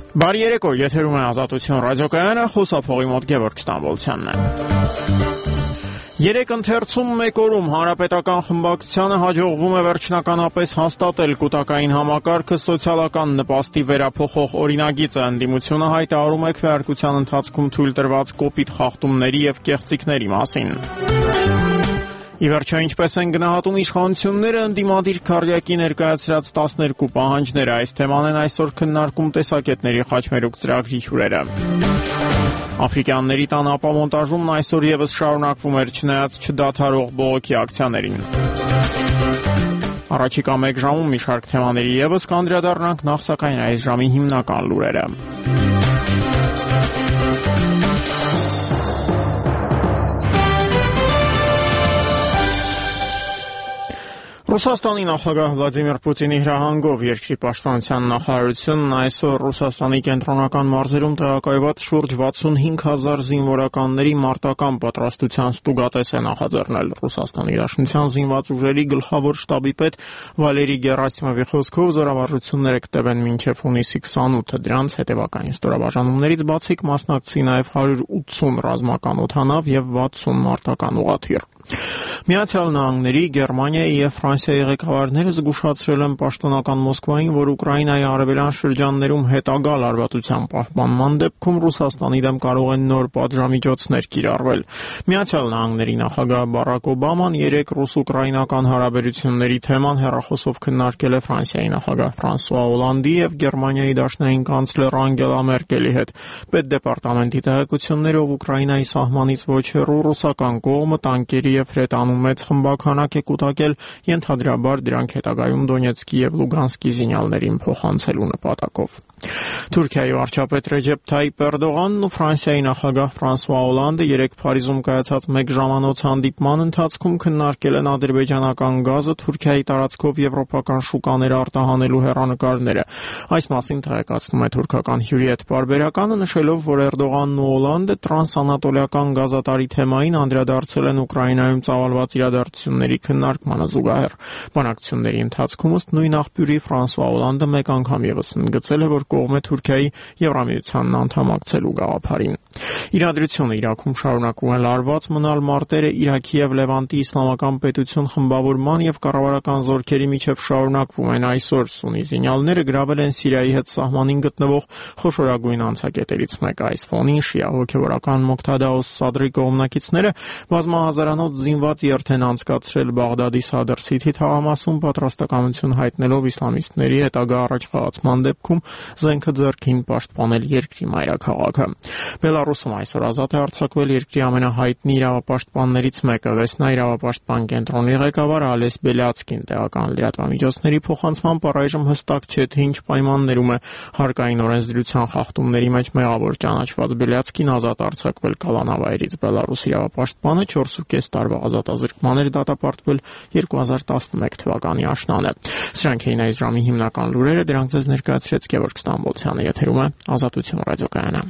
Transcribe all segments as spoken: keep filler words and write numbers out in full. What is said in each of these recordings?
Բարի երեկո, եթերում է Ազատություն ռադիոկայանը, խոսափողի մոտ Գևորգ Ստամբոլցյանն է։ Երեք ընթերցում մեկ օրում հանրապետական խմբակցությանը հաջողվում է վերջնականապես հաստատել կൂട്ടակային համակարգը սոցիալական նպաստի վերափոխող օրինագիծը։ Ընդդիմությունը հայտարարում է քվեարկության ընթացքում թույլ տրված կոպիտ խախտումների եւ կեղծիքների մասին։ Ի վերջո, ինչպես են գնահատում իշխանությունները ընդդիմադիր քառյակի ներկայացրած տասներկու պահանջները, այս թեման են այսօր քննարկում տեսակետների խաչմերուկ ծրագրի հյուրերը։ Աֆրիկյանների տան ապամոնտաժումն այսօր եւս շարունակվում էր չնայած չդադարող բողոքի ակցիաներին։ Առաջիկա մեկ ժամում մի շարք թեմաների եւս կանդրադառնանք, նախ սակայն այս ժամի հիմնական լուրերը։ Ռուսաստանի նախագահ Վլադիմիր Պուտինի հրահանգով երկրի պաշտպանության նախարարությունն այսօր Ռուսաստանի կենտրոնական մարզերում տեղակայված շուրջ վաթսունհինգ հազար զինվորականների մարտական պատրաստության ստուգատես է նախաձեռնել։ Ռուսաստանի Դաշնության զինված ուժերի գլխավոր շտաբի պետ Վալերի Գերասիմովի խոսքով զորավարժությունները կտևեն մինչև հունիսի քսանութը։ Դրանց հետևակային ստորաբաժանումներից բացի կմասնակցի նաև հարյուր ութսուն ռազմական օդանավ եւ վաթսուն մարտական ուղղաթիռ։ Միացյալ Նահանգների, Գերմանիայի եւ Ֆրանսիայի ղեկավարները զգուշացրել են պաշտոնական Մոսկվային, որ Ուկրաինայի արևելյան շրջաններում հետագա լարվածության պահպանման դեպքում Ռուսաստանի դեմ կարող են նոր պատժամիջոցներ կիրառվել։ Միացյալ Նահանգների նախագահ Բարակ Օբաման երեք ռուս-ուկրաինական հարաբերությունների թեման հեռախոսով քննարկել է Ֆրանսիայի նախագահ Ֆրանսուଆ Օլանդի եւ Գերմանիայի դաշնային կանցլեր Անգելա Մերկելի հետ։ Պետդեպարտամենտի տեղեկություններով Ուկրաինայի սահմանից ոչ հեռու ռուսական կողմը տանկերի եւ հրետանու մեծ խմբականակ է կուտակել, ենթադրաբար դրանք հետագայում Դոնեցկի եւ Լուգանսկի զինյալներին փոխանցելու նպատակով։ Թուրքիայի վարչապետ Ռեջեփ Թայիպ Էրդողանն ու Ֆրանսիայի նախագահ Ֆրանսուଆ Օլանդը երեք Փարիզում կայացած մեկ ժամանոց հանդիպման ընթացքում քննարկել են ադրբեջանական գազը Թուրքիայի տարածքով եվրոպական շուկաներ արտահանելու հեռանկարները։ Այս մասին տեղեկացնում է թուրքական հյուրի հետ պարբերականը, նշելով, որ Էրդողանն ու Օլանդը տրանսանատոլիական գազատարի թեմային անդրադարձել են Ուկրաինայում ծավալված իրադարձությունների քննարկմանը զուգահեռ։ Բանակցությունների ընթացքում ըստ նույն աղբյուրի Ֆրանսուଆ Օլանդը մեկ անգամ եւս ընդգծել է, որ կողմ է Թուրքիայի Եվրամիությանն անդամակցելու գաղափարին։ Իրադրությունը Իրաքում շարունակում են լարված մնալ մարտերը Իրաքի եւ Լևանտի իսլամական պետություն խմբավորման եւ կառավարական զորքերի միջև շարունակվում են այսօր։ Սուննի զինյալները գրավել են Սիրիայի հետ սահմանին գտնվող խոշորագույն անցակետերից մեկը։ Այս ֆոնին շիա հոգևորական Մոկթադա օս-Սադրի կողմնակիցները բազմահազարանոց զինված երթ են անցկացրել Բաղդադի Սադր Սիթի թաղամասում, պատրաստակամություն հայտնելով իսլամիստների հետագա առաջխաղացման դեպքում զենքը ձեռքին պաշտպանել երկրի մայրաքաղաքը։ Բելարուսում այսօր ազատ է արձակվել երկրի ամենահայտնի իրավապաշտպաններից մեկը։ Վեսնա իրավապաշտպան կենտրոնի ղեկավար Ալես Բելյացկին տեղական լրատվամիջոցների փոխանցմամբ առայժմ հստակ չէ, թե ինչ պայմաններում է հարկային օրենսդրության խախտումների մեջ մեղավոր ճանաչված Բելյացկին ազատ արձակվել կալանավայրից։ Բելարուս իրավապաշտպանը չորս ու կես տարվա ազատազրկման էր դատապարտվել երկու հազար տասնմեկ թվականի աշնանը։ Սրանք էին այս ժամի հիմնական լուրերը, դրանք ձեզ ներկայացրեց Գևորգ Ստամբոլցյանը, եթերում է Ազատություն ռադիոկայանը։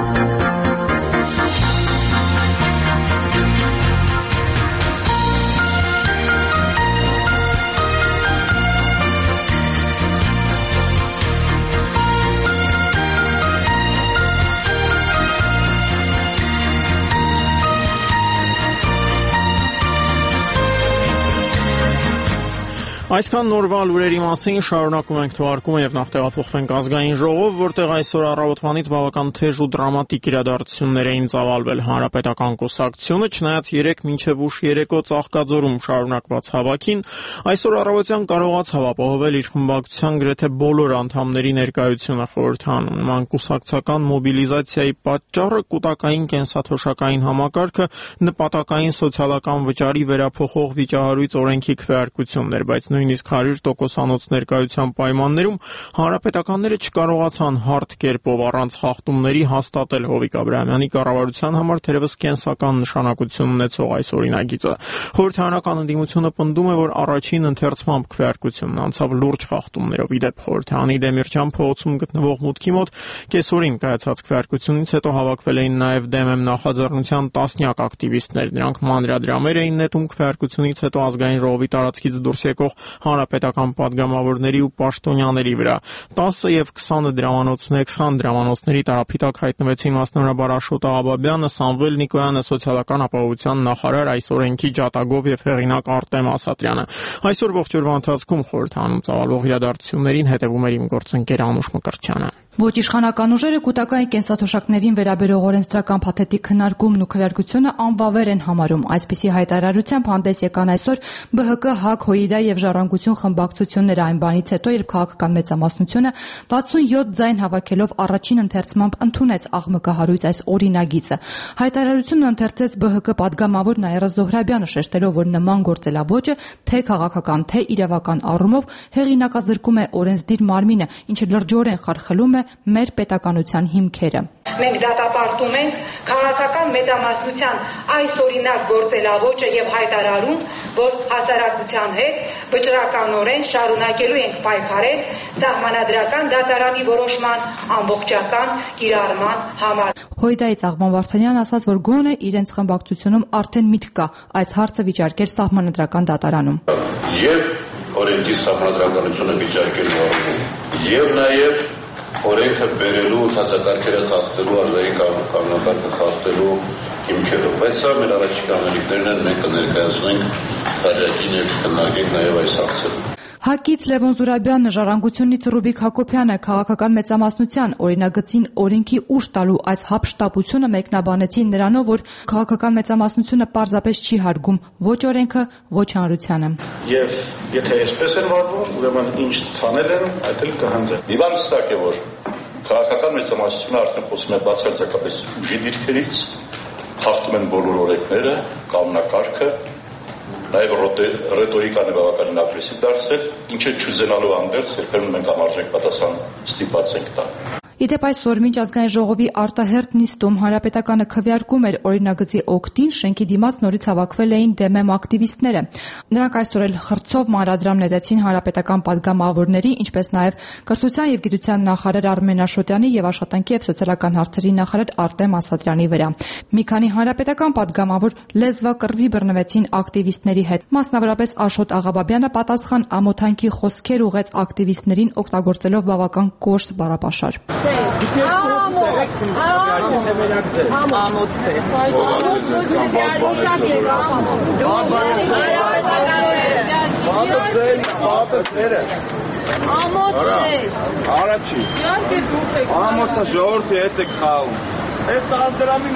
Այսքան նորվա լուրերի մասին շարունակում ենք թողարկումը եւ նախ տեղափոխվենք ազգային ժողով, որտեղ այսօր առավոտվանից բավական թեժ ու դրամատիկ իրադարձություններ էին ծավալվել հանրապետական կուսակցությունը, չնայած երեք մինչև ուշ երեկո Ծաղկաձորում շարունակված հավաքին, այսօր առավոտյան կարողաց հավապահովել իր խմբակցության գրեթե բոլոր անդամների ներկայությունը խորհրդանում։ Նման կուսակցական մոբիլիզացիայի պատճառը կൂട്ടակային կենսաթոշակային համակարգը նպատակային սոցիալական վճարի վերափոխող վիճահարույց օրենքի քվեարկությունն էր, բայց նույնիսկ հարյուր տոկոսանոց ներկայության պայմաններում հանրապետականները չկարողացան հարթ կերպով առանց խախտումների հաստատել Հովիկ Աբրահամյանի կառավարության համար թերևս կենսական նշանակություն ունեցող այս օրինագիծը։ Խորհրդարանական ընդդիմությունը պնդում է, որ առաջին ընթերցմամբ քվեարկությունն անցավ լուրջ խախտումներով։ Ի դեպ, խորհրդարանի Դեմիրճան փողոցում գտնվող մուտքի մոտ կեսօրին կայացած քվեարկությունից հետո հավաքվել էին նաև ԴՄ նախաձեռնության տասնյակ ակտիվիստներ։ Նրանք մանրադրամեր էին նետում քվեարկությունից հետո ազգային ժողովի տարածքից դուրս եկող հանրապետական падգամավորների ու պաշտոնյաների վրա։ տասը եւ քսանը դրամանոցներ քսան դրամանոցների տարափիտակ հայտնվեցին մասնավորաբար Աշոտ Աղաբաբյանը, Սամվել Նիկոյանը, սոցիալական ապահովության նախարար, այս օրենքի ջատագով եւ հեղինակ Արտեմ Ասատրյանը։ Այսօր ողջ օրվա ընթացքում խորհրդանում ծավալվող իրադարձություններին հետևում էր իմ գործընկեր Անուշ Մկրտչյանը։ Ոչ իշխանական ուժերը կൂട്ടակային կենսաթոշակներին վերաբերող օրենսդրական փաթեթի քննարկումն ու քվեարկությունը անբավեր են համարում։ Այսպիսի հայտարարությամբ հանդես եկան այսօր Բ Հ Կ, ՀԱԿ, ՀՅԴ եւ Ժառանգություն խմբակցությունները այն բանից հետո, երբ քաղաքական մեծամասնությունը վաթսունյոթ ձայն հավաքելով առաջին ընթերցմամբ ընդունեց աղմկահարույց այս օրինագիծը։ Հայտարարությունը ընթերցեց Բ Հ Կ падգամավոր Նաիրա Զոհրաբյանը, շեշտելով, որ նման գործելավոճը թե քաղաքական, թե իրավական առումով հեղինակազրկում է օրենսդիր մարմինը, ինչը լրջորեն խարխլում է մեր պետականության հիմքերը։ Մենք դատապարտում ենք քաղաքական մեծամասնության այս օրինակ գործելավոճը եւ հայտարարում, որ հասարակության հետ վճռականորեն շարունակելու ենք պայքարել սահմանադրական դատարանի որոշման ամբողջական կիրառման համար։ ՀՅԴ-ից Աղբան Վարդանյանն ասաց, որ գոնե իրենց խմբակցությունում արդեն միտք կա այս հարցը վիճարկել սահմանադրական դատարանում։ Եվ օրենքի սահմանադրականությունը վիճարկելու առումով, եւ նաեւ օրենքը բերելու, ցածակարգերը խախտելու, ազգային կանոնակարգը խախտելու հիմքերով։ Բայց սա մեր առաջիկա անելիքներն են, մենք կներկայացնենք քարյակին եւ կնարկենք նաեւ այս հարցերը։ ՀԱԿ-ից Լևոն Զուրաբյանը, Ժառանգությունից Ռուբիկ Հակոբյանը քաղաքական մեծամասնության օրինագծին օրենքի ուժ տալու այս հափշտապությունը մեկնաբանեցին նրանով, որ քաղաքական մեծամասնությունը պարզապես չի հարգում ոչ օրենքը, ոչ հանրությանը։ Եվ եթե այսպես են վարվում, ուրեմն ինչ ցանել են, այդ էլ կհանձեն։ Մի բան հստակ է, որ քաղաքական մեծամասնությունը արդեն խոսում է բացարձակապես ուժի դիրքերից, խախտում են բոլոր օրենքները, կանոնակարգը, նաև ռետորիկան է բավականին ագրեսիվ դարձել, ինչը չուզենալու հանդերձ երբեմն մենք համարժեք պատասխան ստիպված ենք տալ։ Իդեպ այսօր մինչ ազգային ժողովի արտահերթ նիստում հանրապետականը քվեարկում էր օրինագծի օգտին, շենքի դիմաց նորից հավաքվել էին դե մեմ ակտիվիստները։ Նրանք այսօր էլ խրձով մանրադրամ նետեցին հանրապետական падգամավորների, ինչպես նաև կրթության եւ գիտության նախարար Արմեն Աշոտյանի եւ աշխատանքի եւ սոցիալական հարցերի նախարար Արտեմ Ասատրյանի վրա։ Մի քանի հանրապետական падգամավոր լեզվակռվի բռնվեցին ակտիվիստների հետ։ Մասնավորապես Աշոտ Աղաբաբյանը պատասխան ամոթանքի խոսքեր ուղեց ակտիվիստներին, օգտագործելով բավական կոշտ բառապաշար։ Առաջի ամոթը ժողովրդի հետ եք խաղում։ Այս տանձրամի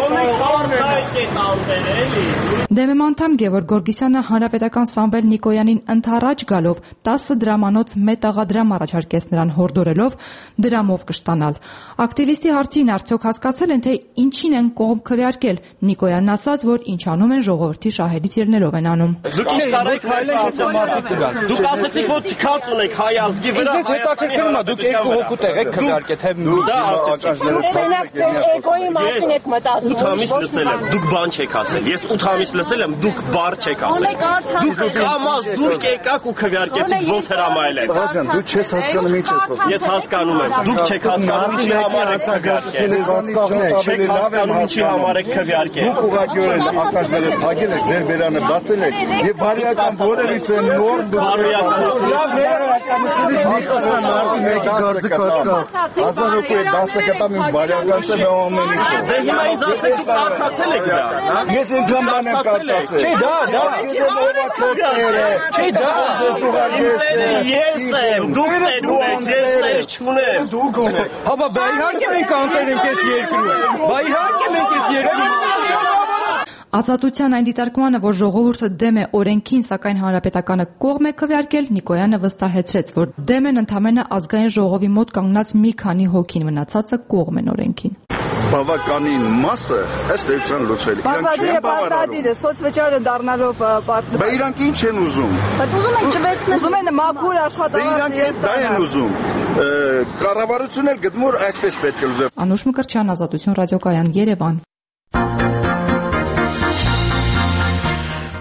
Դեմեմ անդամ Գևորգ Գորգիսյանը հանրապետական Սամվել Նիկոյանին ընդառաջ գալով տասը դրամանոց մետաղադրամ առաջարկեց նրան հորդորելով դրամով կշտանալ։ Ակտիվիստի հարցին արդյոք հասկացել են, թե ինչին են կողմ քվեարկել։ Նիկոյանն ասաց, որ ինչ անում են ժողովրդի շահերից ելնելով են անում։ Դուք ինչ կարեք Դուք ասացիք, որ թքած ունեք հայ ազգի վրա։ Ինձ հետաքրքրում է, դուք երկու հոգու տեղ եք քվեարկել, թե դա ասացիք։ Էկոյի մասին եք մտածում։ ութ ամիս լսել եմ, դուք բան չեք ասել։ Ես ութ ամիս լսել եմ, դուք բառ չեք ասել։ Դուք կամազ զուրկ եկաք ու քվեարկեցիք ոնց հրամայել եք։ Աղջան, դու չես հասկանում ինչ ես խոսում։ Ես հասկանում եմ, դուք չեք հասկանում ինչի համար եք քվեարկել։ Չեք հասկանում ինչի համար եք քվեարկել։ Դուք ուղղակիորեն ակաշները փակել եք, ձեր բերանը բացել եք եւ բարոյական որևիցե նոր բարոյականությունից մի խոսան մարդի մեկի գործը կտա։ Հազար հոգու է դասը կտամ իմ բարոյականցը մե ամեն ինչ։ Դե հիմա ինձ ասեք կարդացել եք դա։ Ես ինքան բան եմ կարդացել։ Չէ, դա, դա Չէ, դա ես եմ, դուք ներում եք, ես ներ չունեմ։ Դուք Հաբա, բա իհարկե մենք անտեր ենք այս երկրում։ Բա իհարկե մենք այս երկրում։ Ազատության այն դիտարկմանը, որ ժողովուրդը դեմ է օրենքին, սակայն հանրապետականը կողմ է քվեարկել, Նիկոյանը վստահեցրեց, որ դեմ են ընդամենը ազգային ժողովի մոտ կանգնած մի քանի հոգին, մնացածը կողմ են օրենքին։ Բավականին մասը ըստ էության լուծվել։ Իրանք չեն բավարարում։ Սոցվճարը դառնալով պարտադիր։ Բա իրանք ինչ են ուզում։ Բայց ուզում են չվերցնել, ուզում են մաքուր աշխատանք։ Իրանք ես դա են ուզում։ Կառավարությունն էլ գտնում որ այսպես պետք է լուծել։ Անուշ Մկրտչյան, Ազատություն ռադիոկայան, Երևան։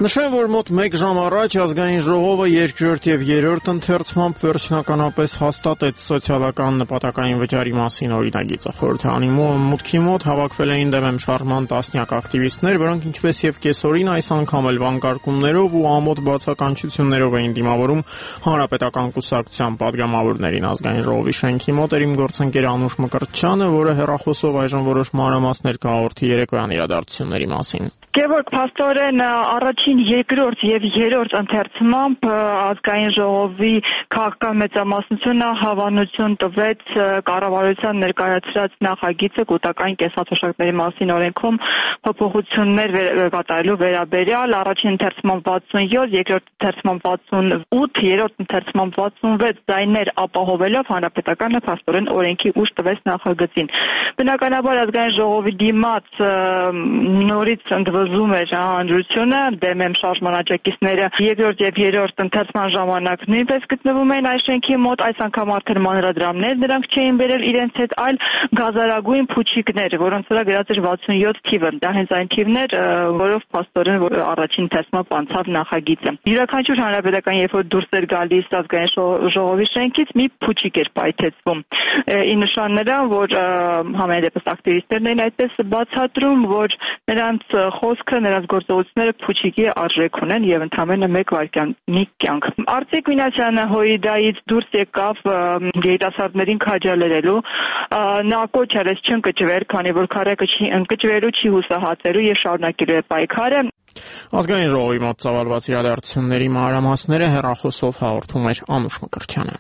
Նշեմ, որ մոտ մեկ ժամ առաջ ազգային ժողովը երկրորդ եւ երրորդ ընթերցմամբ վերջնականապես հաստատեց սոցիալական նպատակային վճարի մասին օրինագիծը։ Խորհրդարանի մուտքի մոտ հավաքվել էին դեմ շարժման տասնյակ ակտիվիստներ, որոնք ինչպես եւ կեսօրին այս անգամ էլ վանկարկումներով ու ամոթ բացականչություններով էին դիմավորում Հանրապետական կուսակցության падգամավորներին։ Ազգային ժողովի շենքի մոտ էր իմ գործընկեր Անուշ Մկրտչյանը, որը հեռախոսով այժմ որոշ մանրամասներ կհաղորդի երեկոյան իրադարձությունների մասին։ Գևորգ, փաստորեն առաջին, երկրորդ եւ երրորդ ընթերցմամբ ազգային ժողովի քաղաքական մեծամասնությունը հավանություն տվեց կառավարության ներկայացրած նախագիծը կൂട്ടակային կենսաթոշակների մասին օրենքում փոփոխություններ կատարելու վերաբերյալ առաջին ընթերցմամբ վաթսունյոթ, երկրորդ ընթերցմամբ վաթսունութ, երրորդ ընթերցմամբ վաթսունվեց ձայներ ապահովելով հանրապետականը փաստորեն օրենքի ուժ տվեց նախագծին։ Բնականաբար ազգային ժողովի դիմաց նորից ընդվզում էր հանրությունը, դեմ եմ շարժման աջակիցները երկրորդ եւ երրորդ ընթերցման ժամանակ նույնպես գտնվում էին այս շենքի մոտ, այս անգամ արդեն մանրադրամներ նրանք չէին բերել իրենց հետ, այլ գազարագույն փուչիկներ, որոնց վրա գրած էր վաթսունյոթ թիվը։ Դա հենց այն թիվն էր, որով փաստորեն առաջին ընթերցմամբ անցավ նախագիծը։ Յուրաքանչյուր հանրապետական, երբ որ դուրս էր գալիս ազգային ժողովի շենքից, մի փուչիկ էր պայթեցվում։ Ի նշան նրան, որ համենայն դեպս ակտիվիստներն էին այդպես բացատրում, որ նրանց խոսքը, նրանց գործողությունները փուչիկի արժեք ունեն եւ ընդամենը մեկ վայրկյանի կյանք։ Արծիկ Մինասյանը Հոիդայից դուրս եկավ երիտասարդներին քաջալերելու, նա կոչ արեց չընկճվել, քանի որ քարեկը չի ընկճվելու, չի հուսահատելու եւ շարունակելու է պայքարը։ Ազգային ժողովի մոտ ծավալված իրադարձությունների մանրամասները հեռախոսով հաղորդում էր Անուշ Մկրտչյանը։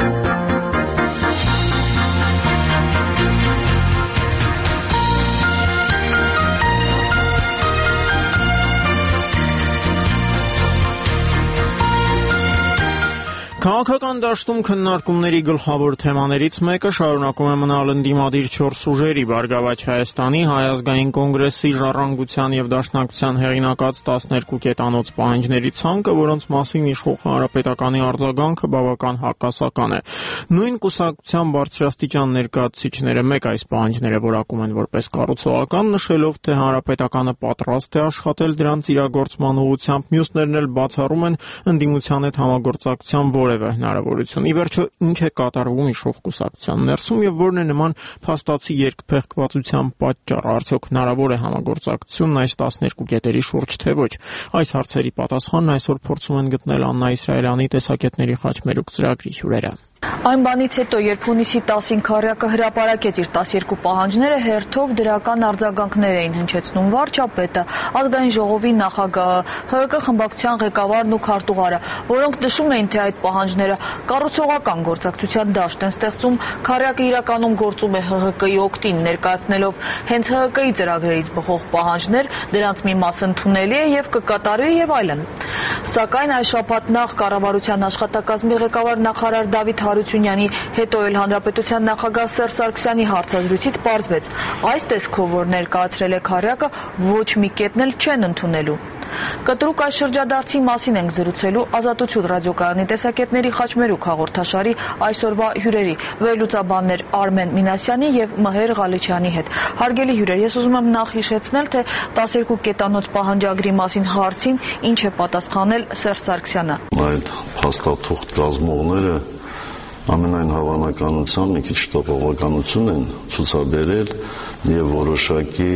Քաղաքական դաշտում քննարկումների գլխավոր թեմաներից մեկը շարունակում է մնալ ընդդիմադիր չորս ուժերի Բարգավաճ Հայաստանի, Հայ ազգային կոնգրեսի, Ժառանգության եւ Դաշնակցության հեղինակած տասներկու կետանոց պահանջների ցանկը, որոնց մասին իշխող հանրապետականի արձագանքը բավական հակասական է։ Նույն կուսակցության բարձրաստիճան ներկայացուցիչները մեկ այս պահանջները որակում են որպես կառուցողական, նշելով, թե հանրապետականը պատրաստ է աշխատել դրանց իրագործման ուղղությամբ, մյուսներն էլ բացառում են ընդդիմության հետ համագործակցության որևէ հնարավորություն։ Ի վերջո, ինչ է կատարվում իշխող կուսակցության ներսում եւ որն է նման փաստացի երկփեղկվածության պատճառը, արդյոք հնարավոր է համագործակցությունն այս տասներկու կետերի շուրջ, թե ոչ։ Այս հարցերի պատասխանն այսօր փորձում են գտնել Աննա Իսրայելյանի տեսակետների խաչմերուկ ծրագրի հյուրերը։ Այն բանից հետո, երբ հունիսի տասին քառյակը հրապարակեց իր տասներկու պահանջները, հերթով դրական արձագանքներ էին հնչեցնում վարչապետը, ազգային ժողովի նախագահը, ՀՀԿ խմբակցության ղեկավարն ու քարտուղարը, որոնք նշում էին, թե այդ պահանջները կառուցողական գործակցության դաշտ են ստեղծում, քառյակը իրականում գործում է ՀՀԿ-ի օգտին, ներկայացնելով հենց ՀՀԿ-ի ծրագրերից բխող պահանջներ, դրանց մի մասը ընդունելի է եւ կկատարվի եւ այլն։ Սակայն այս շաբաթ նախ կառավարության աշխատակազմի ղեկավար նախարար Դավիթ Հարությունյանի, հետո էլ հանրապետության նախագահ Սերժ Սարգսյանի հարցազրույցից պարզվեց, այս տեսքով, որ ներկայացրել է քառյակը, ոչ մի կետն էլ չեն ընդունելու։ Կտրուկ այս շրջադարձի մասին ենք զրուցելու Ազատություն ռադիոկայանի տեսակետների խաչմերուկ հաղորդաշարի այսօրվա հյուրերի վերլուծաբաններ Արմեն Մինասյանի եւ Մհեր Ղալիչյանի հետ։ Հարգելի հյուրեր, ես ուզում եմ նախ հիշեցնել, թե տասներկու կետանոց պահանջագրի մասին հարցին ինչ է պատասխանել Սերժ Սարգսյանը։ Այդ փաստաթուղթ կազմողները ամենայն հավանականությամբ մի քիչ տպավորականություն են ցուցաբերել եւ որոշակի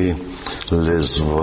լեզվա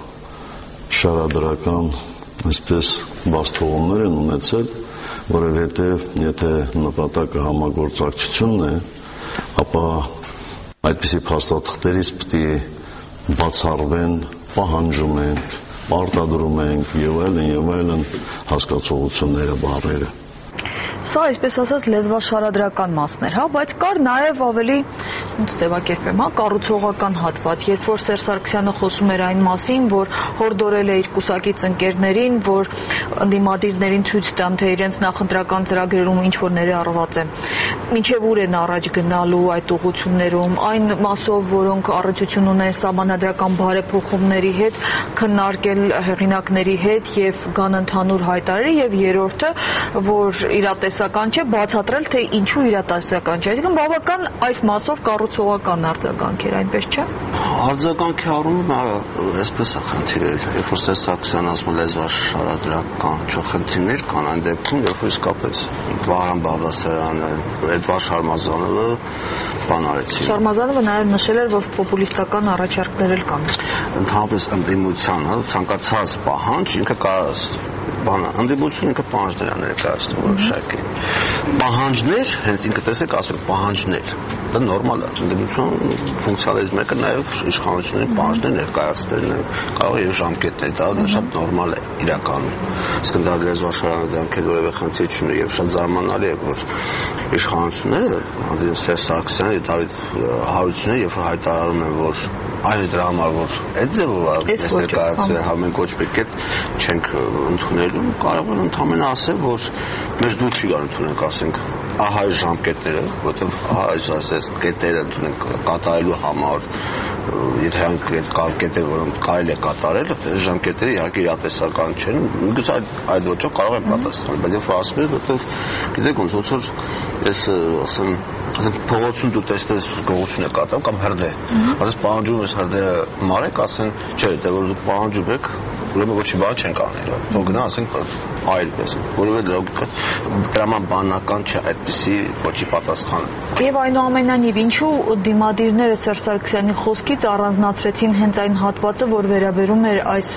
շարադրական այսպես բաստողումներ են ունեցել, որովհետեւ եթե նպատակը համագործակցությունն է, ապա այդպիսի փաստաթղթերից պետք է բացառվեն, պահանջում ենք, պարտադրում ենք եւ այլն եւ այլն հասկացողությունները, բառերը։ Սա, այսպես ասած, լեզվաշարադրական մասն էր, հա, բայց կար նաև ավելի, ոնց ձևակերպեմ, հա, կառուցողական հատված, երբ որ Սերժ Սարգսյանը խոսում էր այն մասին, որ հորդորել է իր կուսակից ընկերներին, որ ընդդիմադիրներին ցույց տան, թե իրենց նախընտրական ծրագրերում ինչ որ ներառված է, մինչև ուր են առաջ գնալու այդ ուղղություններում, այն մասով, որոնք առնչություն ունեն սահմանադրական բարեփոխումների հետ, քննարկել հեղինակների հետ եւ գան ընդհանուր հայտարարի, եւ երրորդը, որ իրատես իրատեսական չէ, բացատրել թե ինչու իրատեսական չէ։ Այսինքն բավական այս մասով կառուցողական արձագանք էր, այնպես չէ։ Արձագանքի առումով այսպես է խնդիրը, երբ որ Սերժ Սարգսյանն ասում է լեզվաշարադրական խնդիրներ կան այն դեպքում, երբ որ իսկապես Վահրամ Բաղդասարյանը, Էդվարդ Շարմազանովը բան արեցին։ Շարմազանովը նաև նշել էր, որ պոպուլիստական առաջարկներ էլ կան։ Ընդհանրապես ընդդիմությանը ցանկացած պահանջ ինքը կարող է բանը, ընդդիմությունը ինքը պահանջներ է ներկայացնում որոշակի։ Պահանջներ, հենց ինքը տեսեք ասում պահանջներ, դա նորմալ է։ Ընդդիմությունը ֆունկցիոնալիզմը կը նաև իշխանությունների պահանջներ ներկայացնելն է, կարող է ժամկետներ, դա շատ նորմալ է իրականում։ Իսկ դա լեզվաշարադրանքեր որևէ խնդիր չունի եւ շատ զարմանալի է, որ իշխանությունները, հանդիպ Սերժ Սարգսյանը եւ Դավիթ Հարությունյանը երբ հայտարարում են, որ այն դրա համար որ այդ ձևով է ներկայացել, հա մենք ոչ մի կետ չենք ընդունել, կարող են ընդհանրապես ասել, որ մեր դու չի կարող ընդունենք, ասենք, ահա այս ժամկետները, որտեղ ահա այս ասես կետերը ընդունենք կատարելու համար, եթե այն կետեր, որոնք կարելի է կատարել, այս ժամկետները իհարկե իրատեսական չեն, միգուցե այդ ոճով կարող են պատասխանել, բայց երբ ասում են, որտեղ գիտեք ոնց որ ես ասեմ, ասենք փողոցում դու տեսնես գողություն է կատարում կամ հրդեհ, ասես պահանջում ես հրդեհը մարեք, ասեն, չէ, դե որ դուք պահանջում եք, ուրեմն ոչի բան չենք անել, թող գնա ասենք այլ պես, որովհետեւ լոգիկա տրամաբանական չէ այդպիսի ոչի պատասխանը։ Եվ այնուամենայնիվ, ինչու դիմադիրները Սերժ Սարգսյանի խոսքից առանձնացրեցին հենց այն հատվածը, որ վերաբերում էր այս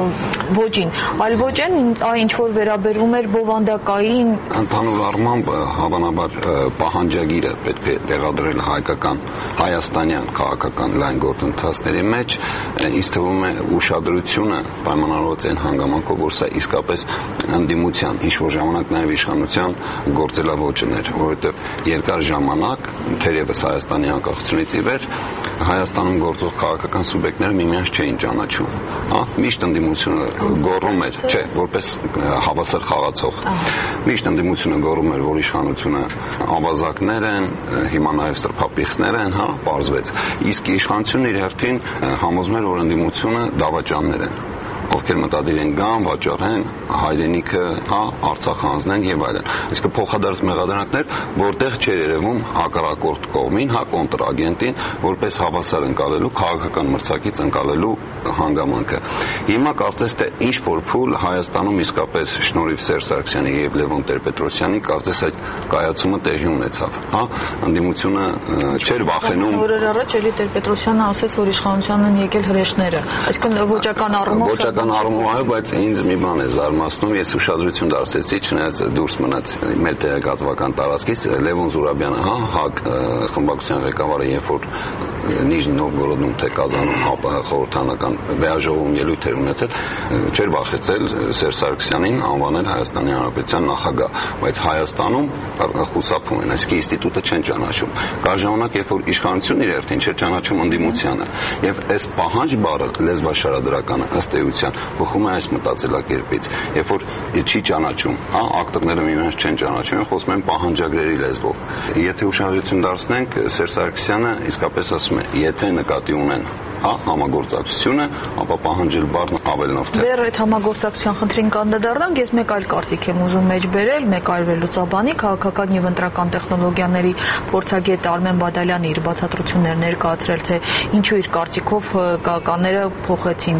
ոճին, այլ ոչ այն, ինչ որ վերաբերում էր բովանդակային։ Ընդհանուր առմամբ հավանաբար պահանջագիրը պետք է տեղադրել հայկական հայաստանյան քաղաքական լայն գործընթացների մեջ, ինձ թվում է ուշադրությունը պայմանավորված այն հանգամանքով, որ սա իսկապես ընդդիմության, ինչ որ ժամանակ նաև իշխանության գործելավոճն էր, որովհետև երկար ժամանակ, թերևս Հայաստանի անկախությունից ի վեր, Հայաստանում գործող քաղաքական սուբյեկտները միմյանց չէին ճանաչում, հա, միշտ ընդդիմությունը գոռում էր, չէ, որպես հավասար խաղացող, միշտ ընդդիմությունը գոռում էր, որ իշխանությունը ավազակներ են, հիմա նաև սրբապիղծներ են, հա, պարզվեց, իսկ իշխանությունն իր հերթին համոզում էր, որ ընդդիմությունը դավաճաններ են, ովքեր մտադիր են գան, վաճառեն հայրենիքը, հա, Արցախ հանձնեն եւ այլն։ Իսկ փոխադարձ մեղադրանքներ, որտեղ չէր երևում հակառակորդ կողմին, հա, կոնտրագենտին, որպես հավասար ընկալելու, քաղաքական մրցակից ընկալելու հանգամանքը։ Հիմա կարծես թե ինչ որ փուլ Հայաստանում իսկապես շնորհիվ Սերժ Սարգսյանի եւ Լևոն Տեր-Պետրոսյանի կարծես այդ կայացումը տեղի ունեցավ, հա, ընդդիմությունը չէր վախենում։ Օրեր առաջ էլի Տեր-Պետրոսյանը ասաց, որ իշխանությանն են եկել հրեշները, այսինքն ոճական առումով առումով այո, բայց ինձ մի բան է զարմացնում, ես ուշադրություն դարձեցի, չնայած դուրս մնաց մեր տեղեկատվական տարածքից, Լևոն Զուրաբյանը, հա, ՀԱԿ խմբակցության ղեկավարը, երբ որ Նիժնի Նովգորոդում թե Կազանում խորհրդանական վեաժողովում ելույթ էր ունեցել, չէր վախեցել Սերժ Սարգսյանին անվանել Հայաստանի Հանրապետության նախագահ, բայց Հայաստանում խուսափում են, այսինքն ինստիտուտը չեն ճանաչում։ Կա ժամանակ, երբ որ իշխանությունն իր հերթին չէր ճանաչում ընդդիմությանը, եւ այս պահանջ բառը լեզվաշարադրականը ըստ էության բխում է այս մտածելակերպից, երբ որ չի ճանաչում, հա, ակտորները միմյանց չեն ճանաչում, խոսում են պահանջագրերի լեզվով։ Եթե ուշադրություն դարձնենք, Սերժ Սարգսյանը իսկապես ասում է, եթե նկատի ունեն, հա, համագործակցությունը, ապա պահանջել բառն ավելնորդ է։ Դեռ այդ համագործակցության խնդրին կանդրադառնանք, ես մեկ այլ կարծիք եմ ուզում մեջ բերել, մեկ այլ վերլուծաբանի, քաղաքական եւ ընտրական տեխնոլոգիաների փորձագետ Արմեն Բադալյանը իր բացատրություններ ներկայացրել, թե ինչու իր կարծիքով քաղաքականները փոխեցին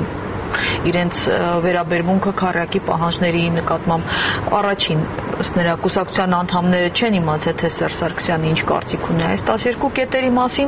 իրենց վերաբերմունքը քարյակի պահանջների նկատմամբ առաջին ըստ նրա կուսակցության անդամները չեն իմացել, թե Սերժ Սարգսյանը ինչ կարծիք ունի այս տասներկու կետերի մասին։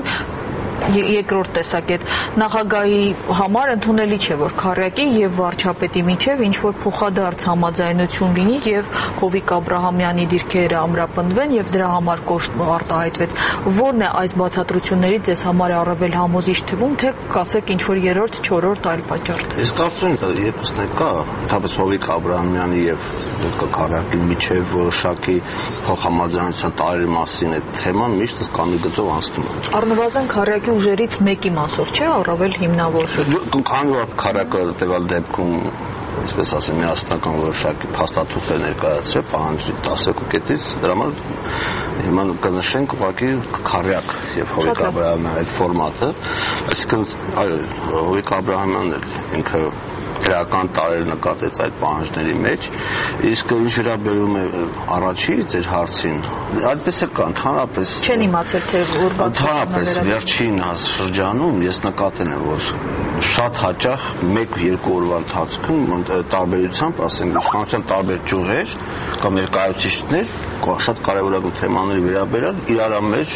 Երկրորդ տեսակետ նախագահի համար ընդունելի չէ, որ քարյակի եւ վարչապետի միջև ինչ որ փոխադարձ համաձայնություն լինի եւ Հովիկ Աբրահամյանի դիրքերը ամրապնդվեն եւ դրա համար կոշտ արտահայտվեց։ Որն է այս բացատրություններից ձեզ համար առավել համոզիչ թվում, թե կասեք ինչ որ երրորդ, չորրորդ այլ պատճառ։ Ես կարծում եմ, երկուսն էլ կա, ընդհանրապես Հովիկ Աբրահամյանի եւ քարյակի միջև որոշակի փոխհամաձայնության տարերի մասին այդ թեման միշտ ըսկամի գծով անցնում է։ Առնվազն քարյակի ուժերից մեկի մասով չէ, առավել հիմնավոր։ Քանի որ քարյակը տևալ դեպքում, այսպես ասեմ, միասնական որոշակի փաստաթուղթեր ներկայացրել պահանջի տասներկու կետից, դրա համար հիմա կնշենք ուղղակի քարյակ եւ Հովիկ Աբրահամյան այդ ֆորմատը, այսինքն այո, Հովիկ Աբրահամյանն էլ ինքը դրական տարեր նկատեց այդ պահանջների մեջ, իսկ ինչ վերաբերում է առաջի ձեր հարցին, այդպես է կա, ընդհանրապես չեն իմացել, թե որ ընդհանրապես վերջին շրջանում ես նկատել եմ, որ շատ հաճախ մեկ-երկու օրվա ընթացքում տարբերությամբ, ասենք, իշխանության տարբեր ճյուղեր կամ ներկայացուցիչներ շատ կարևորագույն թեմաների վերաբերյալ իրար մեջ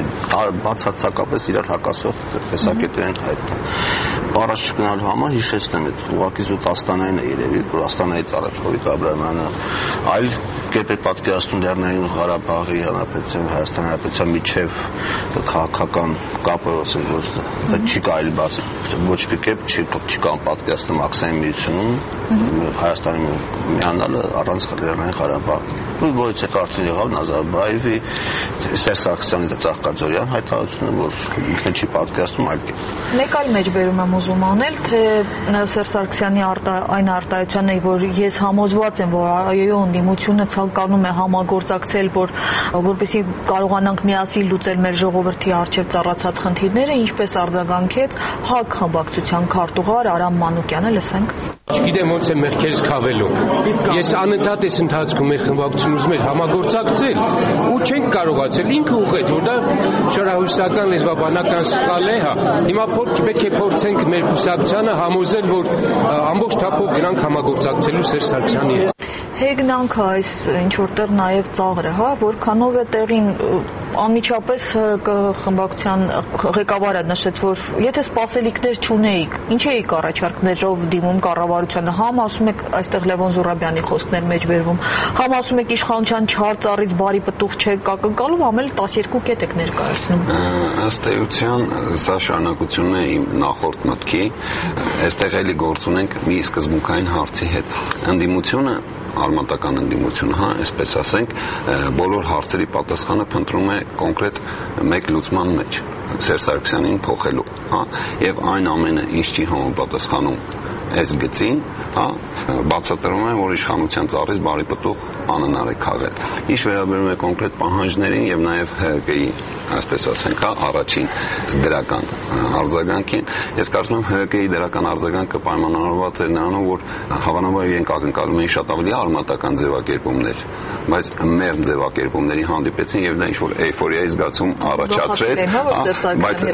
բացարձակապես իրար հակասող տեսակետեր են հայտնում։ Առաջ չգնալու համար հիշեցնեմ, այդ ուղղակի զուտ Աստանային է երևի, որ Աստանայից առաջ Հովիկ Աբրահամյանը այլ կերպ է պատկերացնում Լեռնային Ղարաբաղի Հանրապետության Հայաստանի Հանրապետության միջև քաղաքական կապը, ասենք, որ դա չի կարելի բաց ոչ մի կերպ չի չի կարող պատկերացնել Աքսային միությունում Հայաստանի միանալը առանց Լեռնային Ղարաբաղի։ Որից է արդեն եղավ Նազարբաևի, Սերժ Սարգսյանի Ծաղկաձորյան հայտարարությունը, որ ինքն չի պատկերացնում այլ կերպ։ Մեկ այլ մեջ բերում եմ ուզում անել, թե Սերժ Սարգսյանի այն արտահայտությունը, որ ես համոզված եմ, որ այո, ընդդիմությունը ցանկանում է համագործակցել, որ որպեսզի կարողանանք միասին լուծել մեր ժողովրդի առջև ծառացած խնդիրները, ինչպես արձագանքեց ՀԱԿ խմբակցության քարտուղար Արամ Մանուկյանը, լսենք։ Չգիտեմ ոնց է մեղքերս քավելու։ Ես անընդհատ այս ընթացքում մեր խմբակցությունը ուզում էր համագործակցել ու չենք կարողացել, ինքը ուղղեց, որ դա շարահյուսական լեզվաբանական սխալ է, հա։ Հիմա պետք է փորձենք մեր կուսակցությանը համոզել, որ ամբողջ թափով գրանք համագործակցելու Սերժ Սարգսյանի հետ։ Հեգնանքը այս ինչ որտեղ նաև ծաղրը, հա, որքանով է տեղին անմիջապես խմբակցության ղեկավարը նշեց, որ եթե սպասելիքներ չունեիք, ինչ էիք առաջարկներով դիմում կառավարությանը, համ ասում եք այստեղ Լևոն Զուրաբյանի խոսքներ մեջ բերվում, համ ասում եք իշխանության չար ծառից բարի պտուղ չեք ակնկալում, համ էլ տասներկու կետ եք ներկայացնում։ Ըստ էության սա շարունակությունն է իմ նախորդ մտքի, այստեղ էլի գործ ունենք մի սկզբունքային հարցի հետ։ Ընդդիմությունը արմատական ընդդիմությունը, հա, այսպես ասենք, բոլոր հարցերի պատասխանը փնտրում է կոնկրետ մեկ լուծման մեջ, Սերժ Սարգսյանին փոխելու, հա, եւ այն ամենը, ինչ չի համապատասխանում այս գծին, հա, բացատրում է, որ իշխանության ծառից բարի պտուղ անհնար է քաղել։ Ինչ վերաբերում է կոնկրետ պահանջներին եւ նաեւ ՀՀԿ-ի, այսպես ասենք, հա, առաջին դրական արձագանքին, ես կարծում եմ ՀՀԿ-ի դրական արձագանքը պայմանավորված է նրանով, որ հավանաբար իրենք ակնկալում էին շատ ավելի արմատական ձևակերպումներ, բայց մեր ձևակերպումների հանդիպեցին եւ դա ինչ որ էйֆորիայի զգացում առաջացրեց, բայց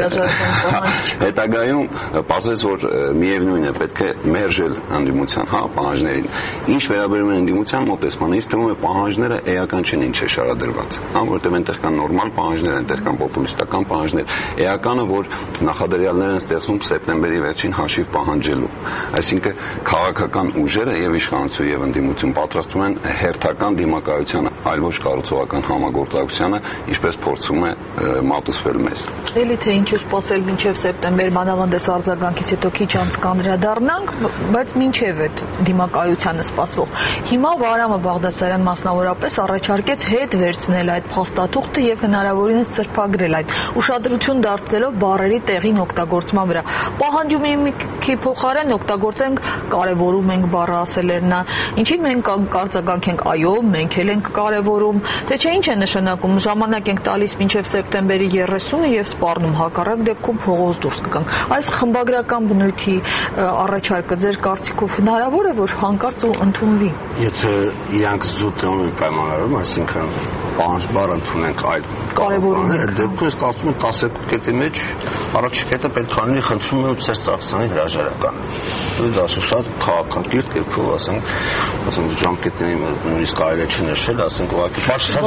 հետագայում պարզվեց, որ միևնույն է, պետք է մերժել ընդդիմության, հա, պահանջներին։ Ինչ վերաբերում է ընդդիմության մոտեցմանը, ինձ թվում է պահանջները էական չեն, ինչ է շարադրված, հա, որտեղ այնտեղ կան նորմալ պահանջներ, այնտեղ կան պոպուլիստական պահանջներ։ Էականը, որ նախադրյալներ են ստեղծում սեպտեմբերի վերջին հաշիվ պահանջելու, այսինքն քաղաքական ուժերը եւ իշխանություն եւ ընդդիմություն պատրաստվում են հերթական դիմակայությանը, այլ ոչ կառուցողական համագործակցությանը, ինչպես փորձում է մատուցվել մեզ։ Էլի թե ինչու սպասել մինչև սեպտեմբեր, մանավանդ այս արձագանքից հետո քիչ անց կանդրադառնանք, բայց մինչև այդ դիմակայությանը սպասվող։ Հիմա Վարամը Բաղդասարյան մասնավորապես առաջարկեց հետ վերցնել այդ փաստաթուղթը եւ հնարավորինս սրբագրել այդ, ուշադրություն դարձնելով բառերի տեղին օգտագործման վրա։ Պահանջում իմքի փոխարեն օգտագործենք կարևորում ենք բառը, ասել էր նա։ Ինչի՞ մենք կարձագանքենք, այո, մենք էլ ենք կարևորում, թե չէ ինչ է նշանակում, ժամանակ ենք տալիս մինչև սեպտեմբերի երեսունը եւ սպառնում, հակառակ դեպքում փողոց դուրս կգանք։ Այս խմբագրական բնույթի առաջարկը ձեր կարծիքով հնարավոր է, որ հանկարծ ու ընդունվի։ Եթե իրանք զուտ են պայմանավորում, այսինքն պահանջբար ընդունենք այլ կարևորում է, դեպքում ես կարծում եմ տասներկու կետի մեջ առաջի կետը պետք է լինի, խնդրում եմ Սերժ Սարգսյանի հրաժարականը։ Դա շատ քաղաքակիրթ կերպով, ասենք, ասենք ժամկետների նույնիսկ կարելի է չնշել, ասենք ուղղակի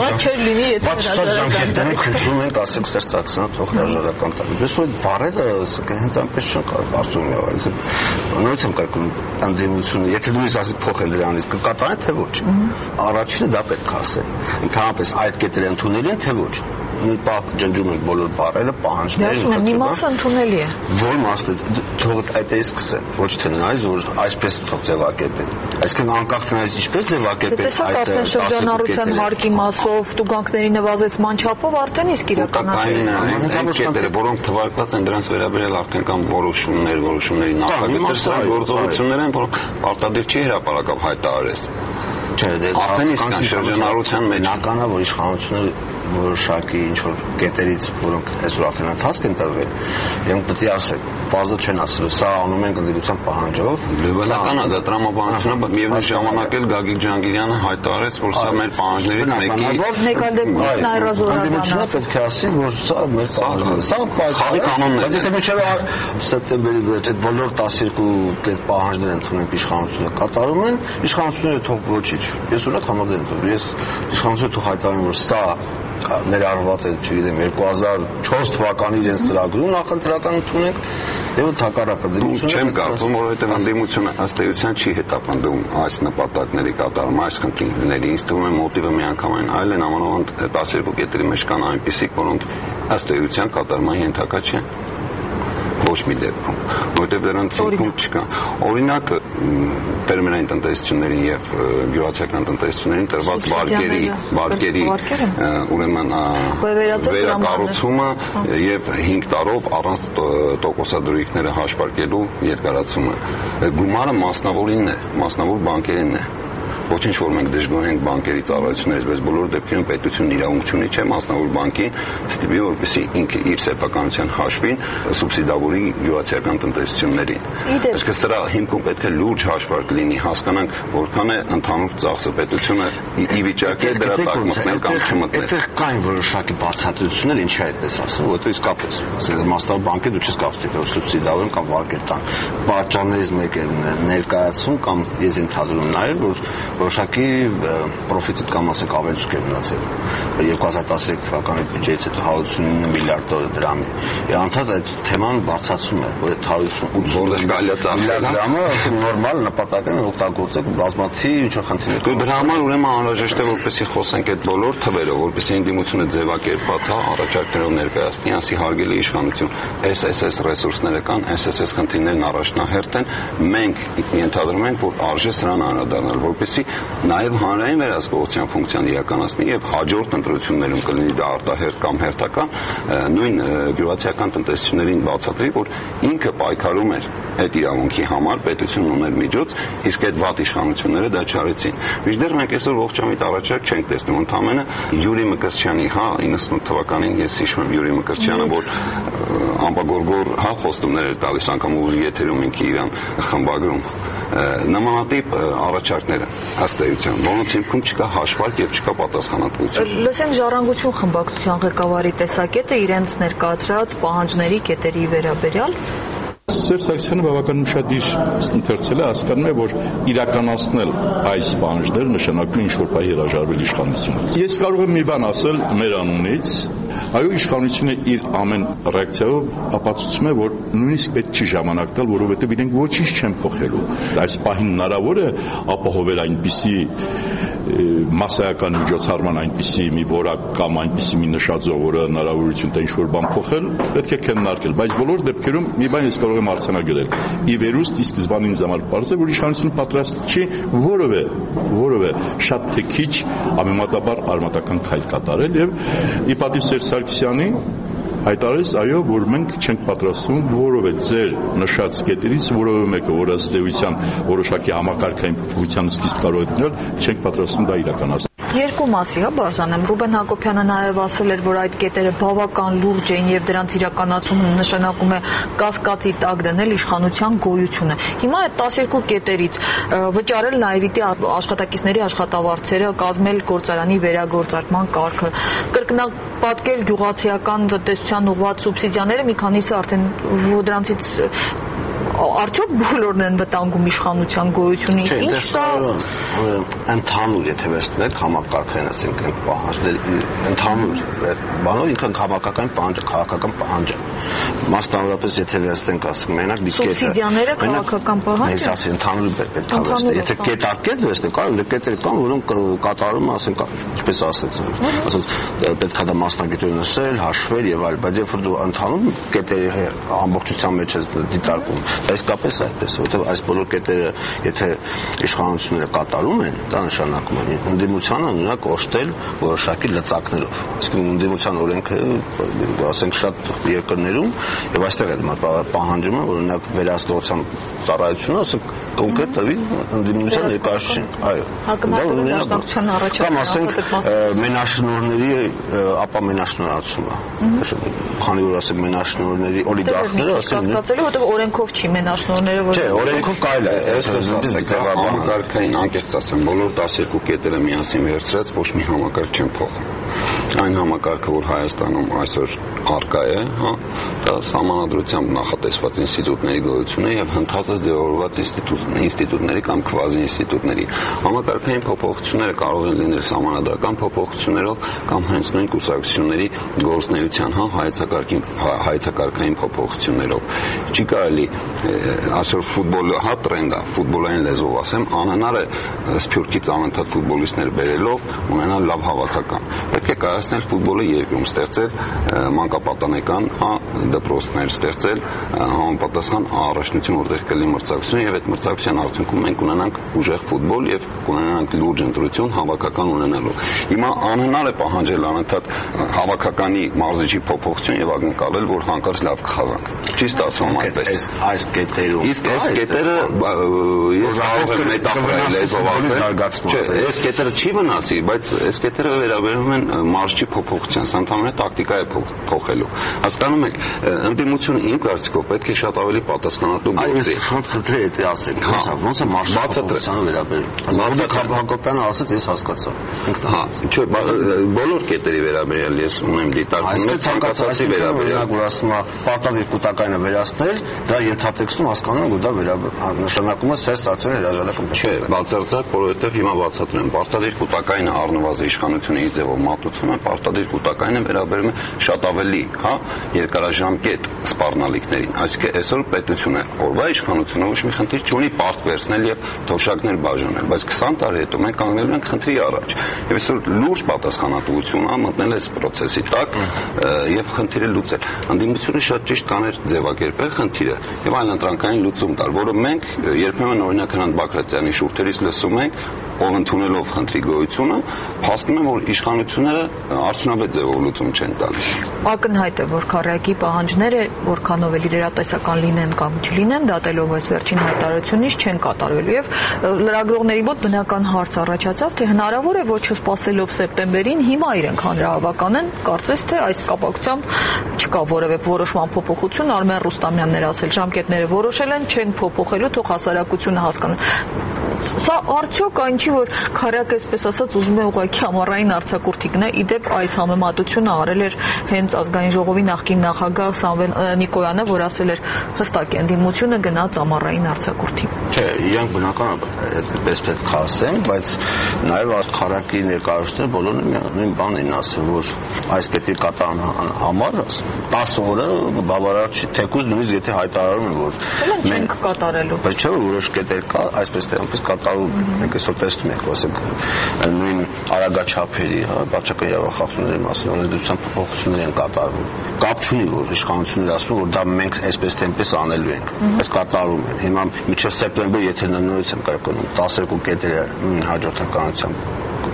շատ ժամկետների խնդրում ենք, ասենք Սերժ Սարգսյանը թող հրաժարական տա։ Բայց որ բառերը, ասենք, հենց այնպես չեն կարծում եղել։ Նույնիսկ եմ կայքում ընդդիմությունը, եթե նույնիսկ ասենք փոխել դրանից կկատարեն, թե ոչ։ Առաջինը դա պետք է ասել։ Ընդհանրապես այդ կետերը ընդունելի են, թե ոչ։ Մի պահ ջնջում ենք բոլոր բառերը, պահանջները։ Դասում եմ, մի մասը ընդունելի է։ Որ մասը թող այդ է սկսեն, ոչ թե նրանից, որ այսպես թող ձևակերպեն։ Այսինքն անկախ նրանից ինչպես ձևակերպեն այդ շրջանառության հարկի մասով, տուգանքների նվազեցման չափով արդեն իսկ իրականացել։ Որոնք թվարկված են դրանց վերաբերյալ արդեն կան որոշումներ, որոշումների նախագծեր, գործողություններ են, որոնք արտադիր չի հրապարակավ հայտարարես։ Չէ, դե արդեն իսկ շրջանառության մեջ բնականա, որ իշխանությունները որոշակի ինչ որ կետերից, որոնք այսօր արդեն ընթացք են տրվել, իրենք պետք է ասեն, բազը չեն ասելու, սա անում են ընդդիմության պահանջով։ Բնական է, դա տրամաբանությունը, միևնույն ժամանակ էլ Գագիկ Ջհանգիրյանը հայտարարեց, որ սա մեր պահանջներից մեկի մեկ այլ դեպքում ընդդիմությունը պետք է ասի, որ սա մեր պահանջն է։ Սա խաղի կանոնն է։ Բայց եթե մինչև սեպտեմբերի վերջ այդ բոլոր տասներկու կետ պահանջներ ընդունենք իշխանությունը կատարում են, իշխանությունները թող ոչինչ։ Ես ունեք համաձայն եմ, ես իշխանությունը թող հայտարարեն, որ սա ներառված է, չգիտեմ, երկու հազար չորս թվականի իրենց ծրագրում նախընտրական ընդունենք եւ հակառակը դրությունը չեմ կարծում, որովհետեւ ընդդիմությունը ըստ էության չի հետապնդում այս նպատակների կատարում, այս խնդիրների։ Ինձ թվում է մոտիվը միանգամայն այլ են, ամանավանդ տասներկու կետերի մեջ կան այնպիսիք, որոնք ըստ էության կատարման ենթակա չեն։ Ոչ մի դեպքում, որտեղ դրանց հիմքում չկա։ Օրինակ, ֆերմերային տնտեսություններին եւ գյուղացիական տնտեսություններին տրված վարկերի, վարկերի ուրեմն վերակառուցումը եւ հինգ տարով առանց տոկոսադրույքները հաշվարկելու երկարացումը։ Գումարը մասնավորինն է, մասնավոր բանկերին է։ Ոչինչ որ մենք դժգոհ ենք բանկերի ծառայություններից, բայց բոլոր դեպքերում պետությունն իրավունք չունի, չէ՞ մասնավոր բանկին ստիպի, որպեսզի ինքը իր սեփականության հաշվին սուբսիդավորի գյուղացիական տնտեսություններին։ Իսկ սրա հիմքում պետք է լուրջ հաշվարկ լինի, հասկանանք որքան է ընդհանուր ծախսը պետությունը ի վիճակի է դրա տակ մտնել կամ չմտնել։ Այդտեղ կային որոշակի բացատրություններ, ինչի է այդպես ասում, որովհետեւ իսկապես, ասել մասնավոր բանկը դու չես կարող ստիպել սուբսիդավորեն կամ վարկեր տան։ Պատճառներից մեկը ներկայացում կամ ես ընդհանրում նաև որ որոշակի պրոֆիցիտ կամ ասենք ավելցուկ է մնացել երկու հազար տասներկու թվականի բյուջեից հետո հարյուր ութսունինը միլիարդ դրամի։ Եվ անդադ այդ թեման բարձրացում է, որ այդ հարյուր ութսունութ միլիարդ դրամը ասենք նորմալ նպատակ են օգտագործել բազմաթիվ ինչ-որ խնդիրներ։ Դրա համար ուրեմն անհրաժեշտ է որպեսզի խոսենք այդ բոլոր թվերով, որպեսզի ընդդիմությունը ձևակերպված հա առաջարկներով ներկայացնի, ասի հարգելի իշխանություն, էս էս էս ռեսուրսները կան, էս էս էս խնդիրներն առաջնահերթ են, մենք ենթադրում ենք, որ արժե սրան անդրադառնալ, որպեսզի նաև հանրային վերահսկողության ֆունկցիան իրականացնի եւ հաջորդ ընտրություններում կլինի դա արտահերթ կամ հերթական նույն գյուղացիական տնտեսություններին բացատրի, որ ինքը պայքարում էր այդ իրավունքի համար, պետությունն ուներ միջոց, իսկ այդ վատ իշխանությունները դա չարեցին։ Մինչդեռ մենք այսօր ողջամիտ առաջարկ չենք տեսնում, ընդամենը Յուրի Մկրտչյանի, հա, իննսունութ թվականին ես հիշում եմ Յուրի Մկրտչյանը, որ ամբողջգոր հա խոստումներ էր տալիս անգամ ու եթերում ինքը իրան խմբագրում նմանատիպ առաջարկները ըստ էության, որոնց հիմքում չկա հաշվարկ եւ չկա պատասխանատվություն։ Լսենք Ժառանգություն խմբակցության ղեկավարի տեսակետը իրենց ներկայացրած պահանջների կետերի վերաբերյալ։ Սերժ Սարգսյանը բավականին ուշադիր ընթերցել է, հասկանում է, որ իրականացնել այս պահանջները նշանակում է ինչ-որ բան հրաժարվել իշխանությունից։ Ես կարող եմ մի բան ասել մեր անունից, այո, իշխանությունը իր ամեն ռեակցիայով ապացուցում է, որ նույնիսկ պետք չի ժամանակ տալ, որովհետև իրենք ոչինչ չեն փոխելու։ Այս պահին հնարավոր է ապահովել այնպիսի մասսայական միջոցառման այնպիսի մի որակ կամ այնպիսի մի նշաձող, որը հնարավորություն տա ինչ-որ բան փոխել, պետք է քննարկել, բայց բոլոր դեպքերում մի բան ես կարող եմ արձանագրել։ Ի վերուստ ի սկզբանե ինձ համար պարզ է, որ իշխանությունը պատրաստ չի որևէ որևէ շատ թե քիչ ամենատաբար արմատական քայլ կատարել եւ ի պատիվ Սերժ Սարգսյանի հայտարարեց, այո, որ մենք չենք պատրաստվում որևէ ձեր նշած կետերից որևէ մեկը, որը ըստ էության որոշակի համակարգային փոփոխության սկիզբ կարող է դնել, չենք պատրաստվում դա իրականացնել։ Երկու մասի, հա, բարձրանեմ։ Ռուբեն Հակոբյանը նաև ասել էր, որ այդ կետերը բավական լուրջ էին եւ դրանց իրականացումը նշանակում է կասկածի տակ դնել իշխանության գոյությունը։ Հիմա այդ տասներկու կետերից վճարել Նաիրիտի աշխատակիցների աշխատավարձերը, կազմել գործարանի վերագործարկման կարգը, կրկնապատկել գյուղացիական տնտեսության ուղղված սուբսիդիաները, մի քանիսը արդեն դրանցից արդյոք բոլորն են վտանգում իշխանության գոյությունին։ Ինչ սա ընդհանուր, եթե վերցնենք համակարգային, ասենք պահանջներ, ընդհանուր բանով ինքն համակարգային պահանջը, քաղաքական պահանջը։ Մասնավորապես եթե վերցնենք, ասենք մենակ մի կետ սուբսիդիաները քաղաքական պահանջ են։ Ես ընդհանուր պետք է վերցնել։ Եթե կետարկետ վերցնենք, կարող է կետեր կան, որոնք կատարում, ասենք, ինչպես ասած, ասած պետք է դա մասնագետորեն նշել, հաշվել եւ այլ, բայց երբ որ դու ընդհանուր կետերի ամբողջության մեջ ես դիտարկում, Դա իսկապես այդպես է, որովհետև այս բոլոր կետերը, եթե իշխանությունները կատարում են, դա նշանակում է ընդդիմությանը նույնը կոչտել որոշակի լծակներով։ Այսինքն ընդդիմության օրենքը, ասենք, շատ երկրներում եւ այստեղ էլ պահանջում են, որ օրինակ վերահսկողության ծառայությունը, ասենք, կոնկրետ տվի ընդդիմության ներկայացուցիչին։ Այո։ Կամ ասենք մենաշնորհների ապա մենաշնորհացումը։ Քանի որ ասենք մենաշնորհների օլիգարխները ասենք կասկածելու, որտեղ օրենքով չի մենաշնորհները որ Չէ, օրենքով կարելի է, այսպես ասենք, համակարգային անկեղծ ասեմ, բոլոր տասներկու կետերը միասին վերցրած ոչ մի համակարգ չեն փոխում։ Այն համակարգը, որ Հայաստանում այսօր առկա է, հա, դա սահմանադրությամբ նախատեսված ինստիտուտների գոյություն է եւ հնդածած ձևավորված ինստիտուտների կամ քվազի ինստիտուտների։ Համակարգային փոփոխությունները կարող են լինել սահմանադրական փոփոխություններով կամ հենց նույն կուսակցությունների գործունեության, հա, հայեցակարգին հայեցակարգային փոփոխություններով։ Չի կարելի այսօր ֆուտբոլը, հա, տրենդ է, ֆուտբոլային լեզվով ասեմ, անհնար է սփյուռքից անընդհատ ֆուտբոլիստներ բերելով ունենալ լավ հավաքական։ Պետք է կայացնել ֆուտբոլը երկրում, ստեղծել մանկապատանեկան, հա, դպրոցներ, ստեղծել համապատասխան առաջնություն, որտեղ կլինի մրցակցություն եւ այդ մրցակցության արդյունքում մենք ունենանք ուժեղ ֆուտբոլ եւ կունենանք լուրջ ընտրություն հավաքական ունենալու։ Հիմա անհնար է պահանջել անընդհատ հավաքականի մարզիչի փոփոխություն եւ ակնկալել, որ հանկարծ լավ կխաղանք։ Չի ստացվում այդպես։ Այս կետերում իսկ այս կետերը ես կարող եմ մետաֆորայի լեզվով ասել։ Չէ, այս կետերը չի վնասի, բայց այս կետերը վերաբերում են մարզչի փոփոխության, սա ընդհանրապես տակտիկա է փոխելու։ Հասկանում եք, ընդդիմությունը իմ կարծիքով պետք է շատ ավելի պատասխանատու գործի։ Այս խնդրը է ասել, ոնց է մարզչի փոփոխությանը վերաբերում։ Ազգանունի Հակոբյանը ասաց, ես հասկացա։ Հա, չէ, բոլոր կետերի վերաբերյալ ես ունեմ դիտարկումներ, ցանկացածի վերաբերյալ, որ ասում է պարտադիր կൂട്ടակայինը վերացնել, դա ենթատեքստում հասկանում եմ, որ դա նշանակում է սես ծածկել հրաժարական։ Չէ, բացարձակ, որովհետև հիմա բացատրեմ, պարտադիր կൂട്ടակայինը առնվազն իշխանությունը իր ձևով մատուցում է, պարտադիր կൂട്ടակայինը վերաբերում է շատ ավելի, հա, երկարաժամկետ սպառնալիքներին։ Այսինքն այսօր պետությունը, օրվա իշխանությունը ոչ մի խնդիր չունի պարտ վերցնել եւ թոշակներ բաժանել, բայց քսան տարի հետո մենք կանգնելու ենք խնդրի առաջ։ Եվ այսօր լուրջ պատասխանատվություն ա մտնել այս process-ի տակ եւ խնդիրը լուծել։ Ընդդիմությունը շատ ճիշտ կաներ ձևակերպել խնդիրը եւ այլընտրանքային լուծում տալ, որը մենք երբեմն օրինակ Հրանտ Բագրատյանի շուրթերից լսում ենք, ով ընդունելով խնդրի գոյությունը, փաստում է, որ իշխանությունները արդյունավետ ձևով լուծում չեն տալիս։ Ակնհայտ է, որ քարյակի պահանջները, որքանով էլ իրատեսական լինեն կամ չլինեն, դատելով այս վերջին հայտարարությունից չեն կատարվելու եւ լրագրողների մոտ բնական հարց առաջացավ, թե հնարավոր է ոչ սպասելով սեպտեմբերին հիմա իրենք հանրահավականեն, կարծես թե այս կապակցությամբ չկա որևէ որոշման փոփոխություն, Արմեն Ռուստամյանն էր ասել, ժամկետները որոշել են, չեն փոփոխելու, թող հասարակությունը հասկանա։ Սա արդյոք այն չի, որ քարյակը, այսպես ասած, ուզում է ուղղակի ամառային արձակուրդի գնա, իդեպ այս համեմատությունը արել էր հենց ազգային ժողովի նախկին նախագահ Սամվել Նիկոյանը, որ ասել էր հստակ է ընդդիմությունը գնաց ամառային արձակուրդի։ Չէ, իրանք բնականաբար այդպես պետք է ասեն, բայց նաև քարյակի ներկայացուցիչները բոլորն նույն բանն են ասել, որ այս կետի կատարման համար տասը օրը բավարար չի, թեկուզ նույնիսկ եթե հայտարարում են, որ մենք կատարելու։ Բայց չէ, որ որոշ կետեր կա, այսպես թե այնպես կատարում են։ Մենք այսօր տեսնում ենք, ասենք, նույն արագաչափերի, հա, վարչական իրավախախտումների մասին օրենսդրության փոփոխություններ են կատարվում։ Կապ չունի, որ իշխանությունները ասում են, որ դա մենք այսպես թե այնպես անելու ենք։ Այս կատարում են։ Հիմա մինչև սեպտեմբեր, եթե նույնից եմ կրկնում, տասներկու կետերը նույն հաջորդականությամբ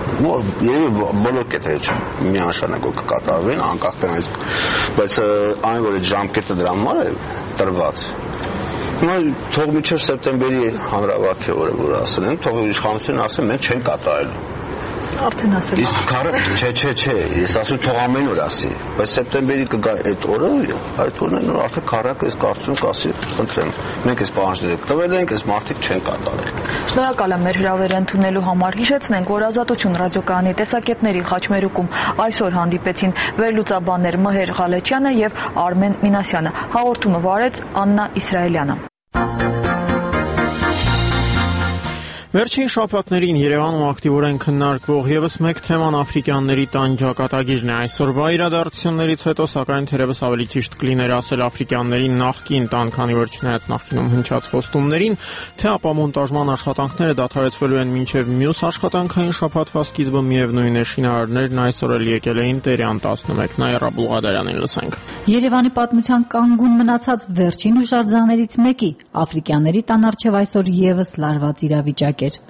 երևի բոլոր կետերը չեն միանշանակ կկատարվեն, անկախ դրանից, բայց այն, որ այդ ժամկետը դրա համար է տրված, հիմա թող մինչև սեպտեմբերի հանրահավաքի օրը, որ ասել են, թող իշխանությունն ասեն, մենք չենք կատարելու։ Արդեն ասել։ Իսկ քարը չէ, չէ, չէ, ես ասում թող ամեն օր ասի, բայց սեպտեմբերի կգա այդ օրը, այդ օրն էլ արդեն քարակը այս կարծում կասի, խնդրեմ, մենք այս պահանջները տվել ենք, այս մարդիկ չեն կատարել։ Շնորհակալ եմ մեր հրավերը ընդունելու համար։ Հիշեցնենք, որ Ազատություն ռադիոկայանի տեսակետների խաչմերուկում այսօր հանդիպեցին վերլուծաբաններ Մհեր Ղալեչյանը եւ Արմեն Մինասյանը։ Հաղորդումը վարեց Աննա Իսրայելյանը։ Վերջին շաբաթներին Երևանում ակտիվորեն քննարկվող ևս մեկ թեման աֆրիկյանների տան ճակատագիրն է։ Այսօրվա իրադարձություններից հետո, սակայն թերևս ավելի ճիշտ կլիներ ասել աֆրիկյանների նախկին տան, քանի որ չնայած նախկինում հնչած խոստումներին, թե ապամոնտաժման աշխատանքները դադարեցվելու են մինչև մյուս աշխատանքային շաբաթվա սկիզբը, միևնույն է, շինարարներն այսօր էլ եկել էին Տերյան տասնմեկ Նաիրա Բուլղադարյանին լսենք։ Երևանի պատմության կանգուն մնացած վերջին հուշարձաններից մեկի աֆրիկյանների տան առջև այսօր եւս լարված իրավիճակ էր։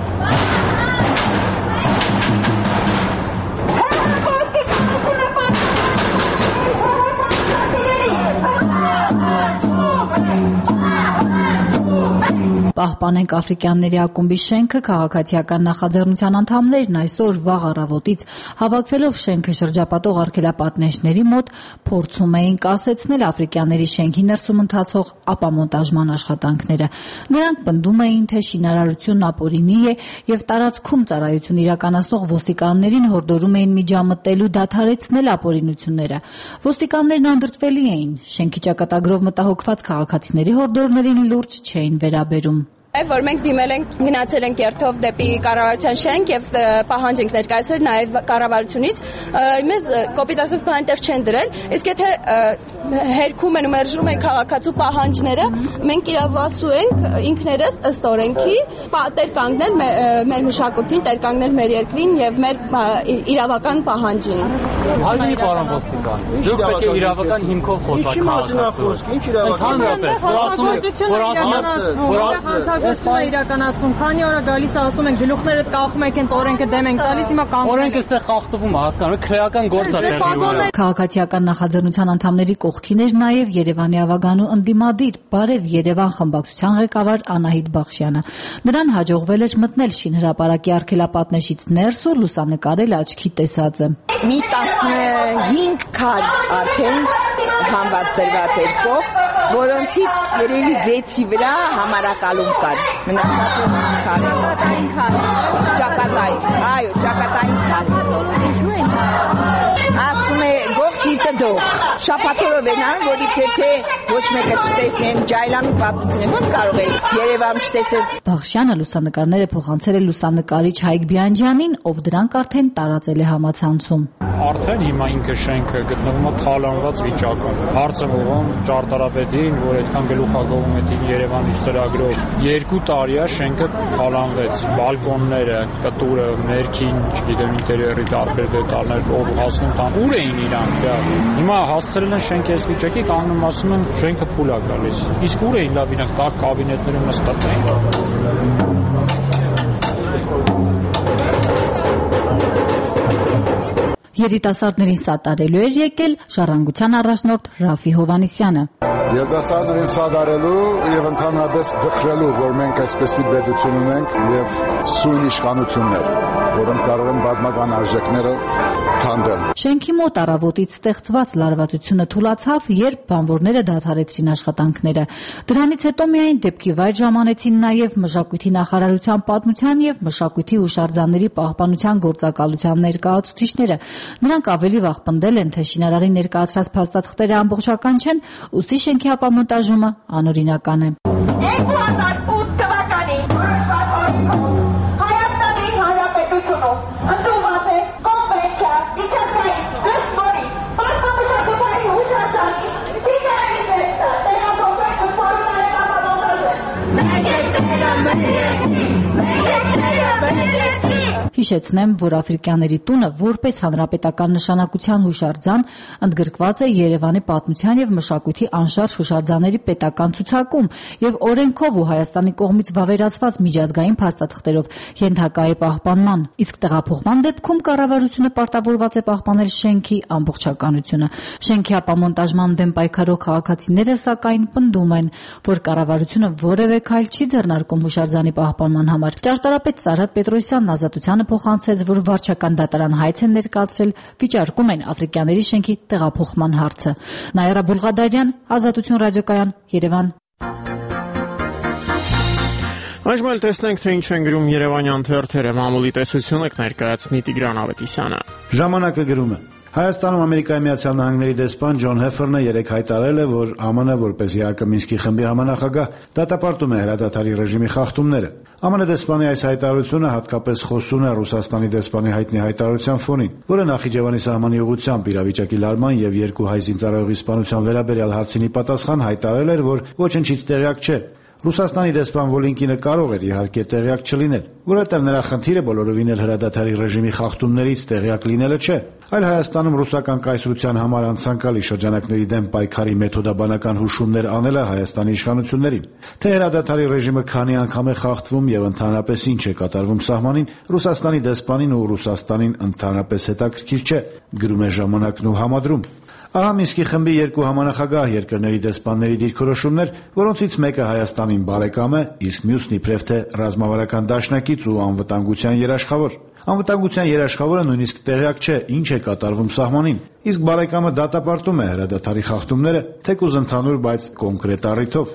Պահպանենք աֆրիկյանների ակումբի շենքը քաղաքացիական նախաձեռնության անդամներն այսօր վաղ առավոտից հավաքվելով շենքը շրջապատող արգելապատնեշների մոտ փորձում էին կասեցնել աֆրիկյանների շենքի ներսում ընթացող ապամոնտաժման աշխատանքները։ Նրանք պնդում էին, թե շինարարությունն ապօրինի է եւ տարածքում ծառայություն իրականացնող ոստիկաններին հորդորում էին միջամտել ու դադարեցնել ապօրինությունները։ Ոստիկաններն անդրդվելի էին, շենքի ճակատագրով մտահոգված քաղաքացիների հորդորներին լուրջ չէին վերաբերում։ Որ մենք դիմել ենք, գնացել ենք երթով դեպի կառավարության շենք եւ պահանջ ենք ներկայացրել նաեւ կառավարությունից, մեզ կոպիտ ասած բան այնտեղ չեն դրել, իսկ եթե հերքում են ու մերժում են քաղաքացու պահանջները, մենք իրավասու ենք ինքներս ըստ օրենքի տեր կանգնել մեր մշակույթին, տեր կանգնել մեր երկրին եւ մեր իրավական պահանջին։ Հայտնի պարոն ոստիկան, դուք պետք է իրավական հիմքով խոսեք։ Ինչի մասին է խոսքը, ինչ իրավական։ Ընդհանրապես, որ ասում եք, որ ասում որ Գործունեությունը իրականացվում, քանի օր է գալիս ասում են գլուխներդ կախում եք, հենց օրենքը դեմ ենք տալիս, հիմա կանգնում։ Օրենքը այստեղ խախտվում է, հասկանում եք, քրեական գործ է տեղի ունենում։ Քաղաքացիական նախաձեռնության անդամների կողքին էր նաև Երևանի ավագանու ընդդիմադիր Բարև Երևան խմբակցության ղեկավար Անահիտ Բախշյանը։ Նրան հաջողվել էր մտնել շինհրապարակի արգելապատնեշից ներս ու լուսանկարել աչքի տեսածը։ Մի տասնհինգ քար արդեն համված դրված էր կող, որոնցից երևի վեցի վրա համարակալում կար, մնացածը քարեր, ճակատային, այո, ճակատային քարեր։ Ինչու են ասում է գող սիրտը դող, շապատորով են անում, որ իբր թե ոչ մեկը չտեսնեն, ջայլամի պատմություն, ոնց կարող է Երևան չտեսնել։ Բախշյանը լուսանկարները փոխանցել է լուսանկարիչ Հայկ Բիանջյանին, ով դրանք արդեն տարածել է համացանցում։ Արդեն հիմա ինքը շենքը գտնվում է թալանված վիճակում։ Հարցը ուղղում ճարտարապետին, որ այդքան գլուխագովում է դին Երևանի ծրագրով։ Երկու տարի է շենքը թալանվեց, բալկոնները, կտուրը, ներքին, չգիտեմ, ինտերիերի տարբեր դետալներ, ով հասնում տան, ուր էին իրանք։ Հիմա հասցրել են շենքի այս վիճակի, կանգնում ասում են շենքը փուլ է գալիս։ Իսկ ուր էին լավ իրանք տակ կաբինետներում նստած էին։ Երիտասարդներին սատարելու էր եկել Ժառանգության առաջնորդ Ռաֆի Հովհաննիսյանը։ Երիտասարդներին սատարելու եւ ընդհանրապես դխրելու, որ մենք այսպեսի պետություն ունենք եւ սույն իշխանություններ, որոնք կարող են պատմական արժեքները քանդել։ Շենքի մոտ առավոտից ստեղծված լարվածությունը թուլացավ, երբ բանվորները դադարեցրին աշխատանքները։ Դրանից հետո միայն դեպքի վայր ժամանեցին նաև Մշակույթի նախարարության պատմության եւ մշակույթի հուշարձանների պահպանության գործակալության ներկայացուցիչները։ Նրանք ավելի վաղ պնդել են, թե շինարարի ներկայացրած փաստաթղթերը ամբողջական չեն, ուստի շենքի ապամոնտաժումը անօրինական է։ երկու հազար ութ թվականին Հայաստանի Հանրապետությունում ընդունված է կոնվենցիա միջազգային դրսմորի պատմամշակութային հուշարձանի շինարարի ներկա տեղափոխել ու փորձել ապամոնտաժել։ Հիշեցնեմ, որ Աֆրիկյանների տունը որպես հանրապետական նշանակության հուշարձան ընդգրկված է Երևանի պատմության եւ մշակույթի անշարժ հուշարձանների պետական ցուցակում եւ օրենքով ու Հայաստանի կողմից վավերացված միջազգային փաստաթղթերով ենթակա է պահպանման, իսկ տեղափոխման դեպքում կառավարությունը պարտավորված է պահպանել շենքի ամբողջականությունը։ Շենքի ապամոնտաժման դեմ պայքարող քաղաքացիները սակայն պնդում են, որ կառավարությունը որևէ քայլ չի ձեռնարկում հուշարձանի պահպանման համար։ Ճարտարապետ Սարհատ Պետրոսյանն Ազատությանը փոխանցեց, որ վարչական դատարան հայց են ներկայացրել, վիճարկում են Աֆրիկյանների շենքի տեղափոխման հարցը։ Նաիրա Բուլղադարյան, Ազատություն ռադիոկայան, Երևան։ Այժմ էլ տեսնենք, թե ինչ են գրում երևանյան թերթերը։ Մամուլի տեսությունը կներկայացնի Տիգրան Ավետիսյանը։ Ժամանակը գրում է. Հայաստանում Ամերիկայի Միացյալ Նահանգների դեսպան Ջոն Հեֆերնը երեկ հայտարարել է, որ ԱՄՆ որպես ԵԱԿ Մինսկի խմբի համանախագահ դատապարտում է հրադադարի ռեժիմի խախտումները։ ԱՄՆ դեսպանի այս հայտարարությունը հատկապես խոսուն է Ռուսաստանի դեսպանի հայտնի հայտարարության ֆոնին, որը Նախիջևանի սահմանի ուղղությամբ իրավիճակի լարման եւ երկու հայ զինծառայողի սպանության վերաբերյալ հարցինի պատասխան հայտարարել էր, որ ոչնչից տեղյակ չէ։ Ռուսաստանի դեսպան Վոլինկինը կարող էր իհարկե տեղյակ չլինել, որովհետև նրա խնդիրը բոլորովին էլ հրադադարի ռեժիմի խախտումներից տեղյակ լինելը չէ, այլ Հայաստանում ռուսական կայսրության համար անցանկալի շրջանակների դեմ պայքարի մեթոդաբանական հուշումներ անելը Հայաստանի իշխանություններին։ Թե հրադադարի ռեժիմը քանի անգամ է խախտվում եւ ընդհանրապես ինչ է կատարվում սահմանին, Ռուսաստանի դեսպանին ու Ռուսաստանին ընդհանրապես հետաքրքիր չէ, գրում է Ժամանակն ու համադրում։ Ահա Մինսկի խմբի երկու համանախագահ երկրների դեսպանների դիրքորոշումներ, որոնցից մեկը Հայաստանին բարեկամ է, իսկ մյուսն իբրև թե ռազմավարական դաշնակից ու անվտանգության երաշխավոր։ Անվտանգության երաշխավորը նույնիսկ տեղյակ չէ, ինչ է կատարվում սահմանին, իսկ բարեկամը դատապարտում է հրադադարի խախտումները, թեկուզ ընդհանուր, բայց կոնկրետ առիթով։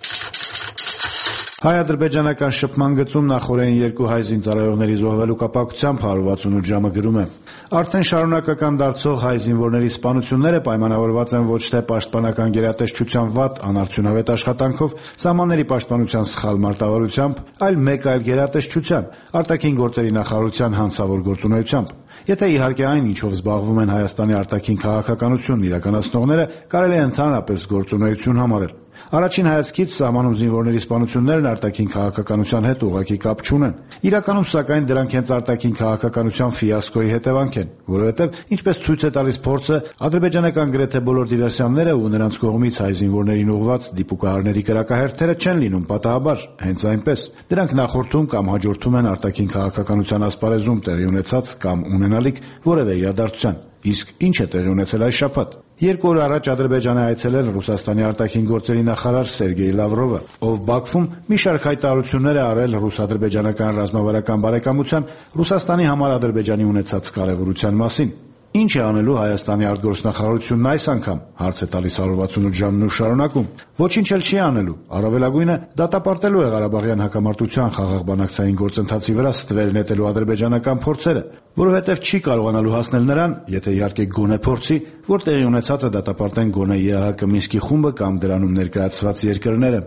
Հայ-ադրբեջանական շփման գծում նախորդին երկու հայ զինծառայողների զոհվելու կապակցությամբ հարյուր վաթսունութ ժամը գրում է. Արդեն շարունակական դարձող հայ զինվորների սպանությունները պայմանավորված են ոչ թե պաշտպանական գերատեսչության վատ անարդյունավետ աշխատանքով, սահմանների պաշտպանության սխալ մարտավարությամբ, այլ մեկ այլ գերատեսչության, արտաքին գործերի նախարարության հանցավոր գործունեությամբ։ Եթե իհարկե այն, ինչով զբաղվում են Հայաստանի արտաքին քաղաքականությունն իրականացնողները, կարելի է ընդհանրապես գործունեություն համարել։ Առաջին հայացքից սահմանում զինվորների սպանություններն արտաքին քաղաքականության հետ ուղղակի կապ չունեն։ Իրականում, սակայն, դրանք հենց արտաքին քաղաքականության ֆիասկոյի հետևանք են, որովհետև, ինչպես ցույց է տալիս փորձը, ադրբեջանական գրեթե բոլոր դիվերսիաները ու նրանց կողմից հայ զինվորներին ուղղված դիպուկահարների կրակահերթերը չեն լինում պատահաբար, հենց այնպես։ Դրանք նախորդում կամ հաջորդում են արտաքին քաղաքականության ասպարեզում տեղի ունեցած կամ ունենալիք որևէ իրադարձության։ Իսկ ինչ է տեղի ունեցել այս շաբաթ։ Երկու օր առաջ Ադրբեջանը այցելել Ռուսաստանի արտաքին գործերի նախարար Սերգեյ Լավրովը, ով Բաքվում մի շարք հայտարարություններ է արել ռուս-ադրբեջանական ռազմավարական բարեկամության Ռուսաստանի համար Ադրբեջանի ունեցած կարևորության մասին։ Ինչ է անելու Հայաստանի արտգործնախարարությունն այս անգամ, հարց է տալիս հարյուր վաթսունութ ժամն ու շարունակում։ Ոչինչ էլ չի անելու, առավելագույնը դատապարտելու է Ղարաբաղյան հակամարտության խաղաղ բանակցային գործընթացի վրա ստվեր նետելու ադրբեջանական փորձերը, որովհետև չի կարողանալու հասնել նրան, եթե իհարկե գոնե փորձի, որ տեղի ունեցածը դատապարտեն գոնե ԵԱՀԿ Մինսկի խումբը կամ դրանում ներկայացված երկրները։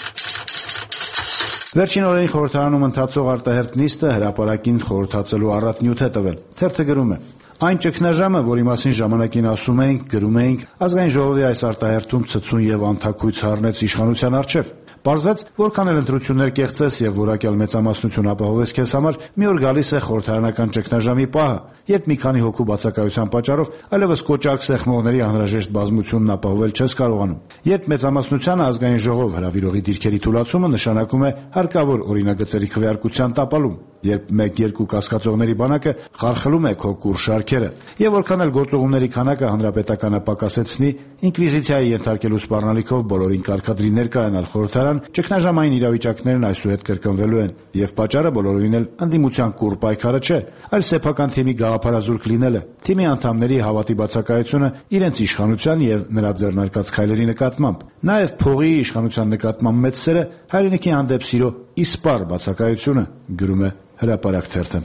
Վերջին օրերին խորհրդարանում ընթացող արտահերթ նիստը հրապարակին խորհրդածելու առատնյութ է տվել։ Թերթը գրում է. Այն ճգնաժամը, որի մասին ժամանակին ասում էինք, գրում էինք, ազգային ժողովի այս արտահերթում ցցուն եւ անթաքույց հառնեց իշխանության առջև։ Պարզվեց, որքան էլ ընտրություններ կեղծես եւ որակյալ մեծամասնություն ապահովես քեզ համար, մի օր գալիս է խորհրդարանական ճգնաժամի պահը, երբ մի քանի հոգու բացակայության պատճառով այլևս կոճակ սեղմողների անհրաժեշտ բազմությունն ապահովել չես կարողանում։ Երբ մեծամասնությանը ազգային ժողով հրավիրողի դիրքերի թուլացումը նշանակում է հարկավոր օրինագծերի քվեարկության տապալում, երբ մեկ-երկու կասկածողների բանակը խարխլում է քո կուր շարքերը, եւ որքան էլ գործողումների քանակը հանրապետականը պակասեցնի, ինկվիզիցիայի ենթարկելու սպառնալիքով բոլորին կարգադրի ներկայանալ խորհրդարան, ճգնաժամային իրավիճակներն այսուհետ կրկնվելու են, եւ պատճառը բոլորովին էլ ընդդիմության կուր պայքարը չէ, այլ սեփական թիմի գաղափարազուրկ լինելը, թիմի անդամների հավատի բացակայությունը իրենց իշխանության եւ նրա ձեռնարկած քայլերի նկատմամբ, նաեւ փողի իշխանության նկատմամբ մեծ սերը, հայրենիքի հանդեպ սիրո իսպառ բացակայությունը, գրում է Հրապարակ թերթը։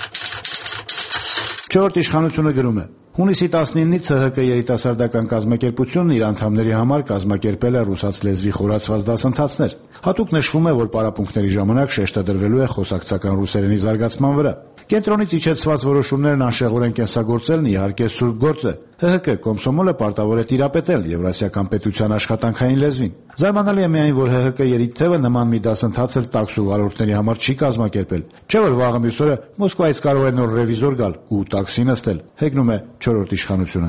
Չորրորդ իշխանությունը գրում է. Հունիսի տասնինից ՑՀԿ երիտասարդական կազմակերպությունն իր անդամների համար կազմակերպել է ռուսաց լեզվի խորացված դասընթացներ։ Հատուկ նշվում է, որ պարապմունքների ժամանակ շեշտը դրվելու է խոսակցական ռուսերենի զարգացման վրա։ Կենտրոնից իջեցված որոշումներն անշեղորեն կենսագործելն իհարկե սուրբ գործ է։ ՀՀԿ Կոմսոմոլը պարտավոր է տիրապետել Եվրասիական պետության աշխատանքային լեզվին։ Զարմանալի է միայն, որ ՀՀԿ երիտթևը նման մի դասընթաց էլ տաքս ու վարորդների համար չի կազմակերպել։ Չէ՞ որ վաղը մյուս օրը Մոսկվայից կարող է նոր ռևիզոր գալ ու տաքսի նստել, հեգնում է չորրորդ իշխանությունը։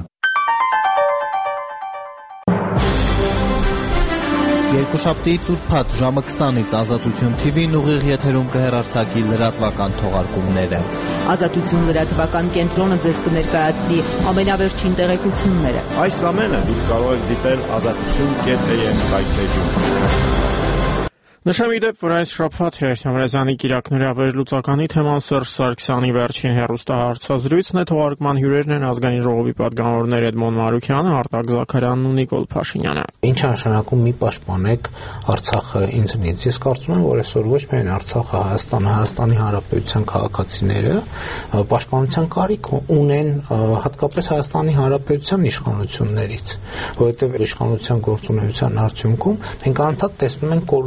Երկուշաբթի ծուրփաթ ժամը քսանից Ազատություն թիվին ուղիղ եթերում կհեռարձակի լրատվական թողարկումները։ Ազատություն լրատվական կենտրոնը ձեզ կներկայացնի ամենավերջին տեղեկությունները։ Այս ամենը դուք կարող եք դիտել ազատություն կետ է եմ կայքեջում։ Նշեմ ի դեպ, որ այս շաբաթ հերթամրազանի կիրակների ավերլուծականի թեման Սերժ Սարգսյանի վերջին հեռուստահարցազրույցն է, թողարկման հյուրերն են ազգային ժողովի պատգամավորներ Էդմոն Մարուքյանը, Արտակ Զաքարյանն ու Նիկոլ Փաշինյանը։ Ինչ է նշանակում մի պաշտպանեք Արցախը ինձնից։ Ես կարծում եմ, որ այսօր ոչ միայն Արցախը, Հայաստանը, Հայաստանի Հանրապետության քաղաքացիները պաշտպանության կարիք ունեն հատկապես Հայաստանի Հանրապետության իշխանություններից, որովհետև իշխանության գործունեության արդյունքում մենք անընդհատ տեսնում ենք կորուստներ։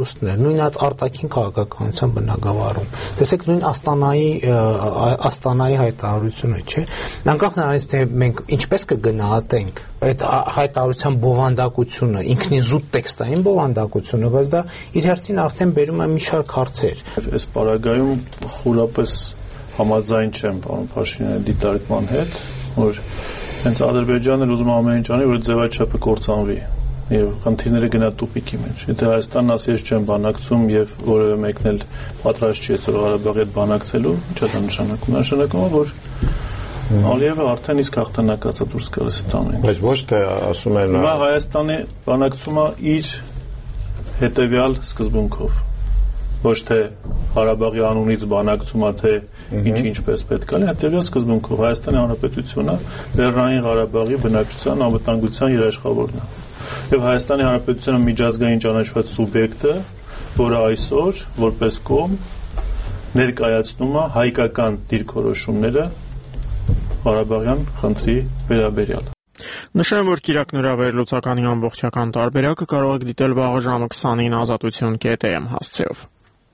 նույն այդ արտաքին քաղաքականության բնագավառում։ Տեսեք նույն Աստանայի Աստանայի հայտարարությունը, չէ՞։ Անկախ նրանից թե մենք ինչպես կգնահատենք այդ հայտարարության բովանդակությունը, ինքնին զուտ տեքստային բովանդակությունը, բայց դա իր հերթին արդեն բերում է մի շարք հարցեր։ Այս պարագայում խորապես համաձայն չեմ պարոն Փաշինյանի դիտարկման հետ, որ հենց Ադրբեջանն էլ ուզում է ամեն ինչ անի, որ ձևաչափը կործանվի եւ խնդիրները գնա տուպիկի մեջ։ Եթե Հայաստանն ասի ես չեմ բանակցում եւ որևէ մեկն էլ պատրաստ չի այսօր Ղարաբաղի հետ բանակցելու, ինչ է դա նշանակում։ Նշանակում է, որ Ալիևը արդեն իսկ հաղթանակած է դուրս գալիս այդ ամեն ինչ։ Բայց ոչ թե ասում են նա Հայաստանի բանակցումը իր հետեւյալ սկզբունքով, ոչ թե Ղարաբաղի անունից բանակցումը, թե ինչ ինչպես պետք է լինի, հետեւյալ սկզբունքով Հայաստանի Հանրապետությունը Լեռնային Ղարաբաղի բնակչության անվտանգության երաշխավորն է։ Եվ Հայաստանի Հանրապետությունը միջազգային ճանաչված սուբյեկտը, որը այսօր որպես կողմ ներկայացնում է հայկական դիրքորոշումները Ղարաբաղյան խնդրի վերաբերյալ։ Նշեմ, որ Կիրակնուրա վերլուծականի ամբողջական տարբերակը կարող եք դիտել վաղը ժամը քսանին ազատություն կետ էմ հասցեով։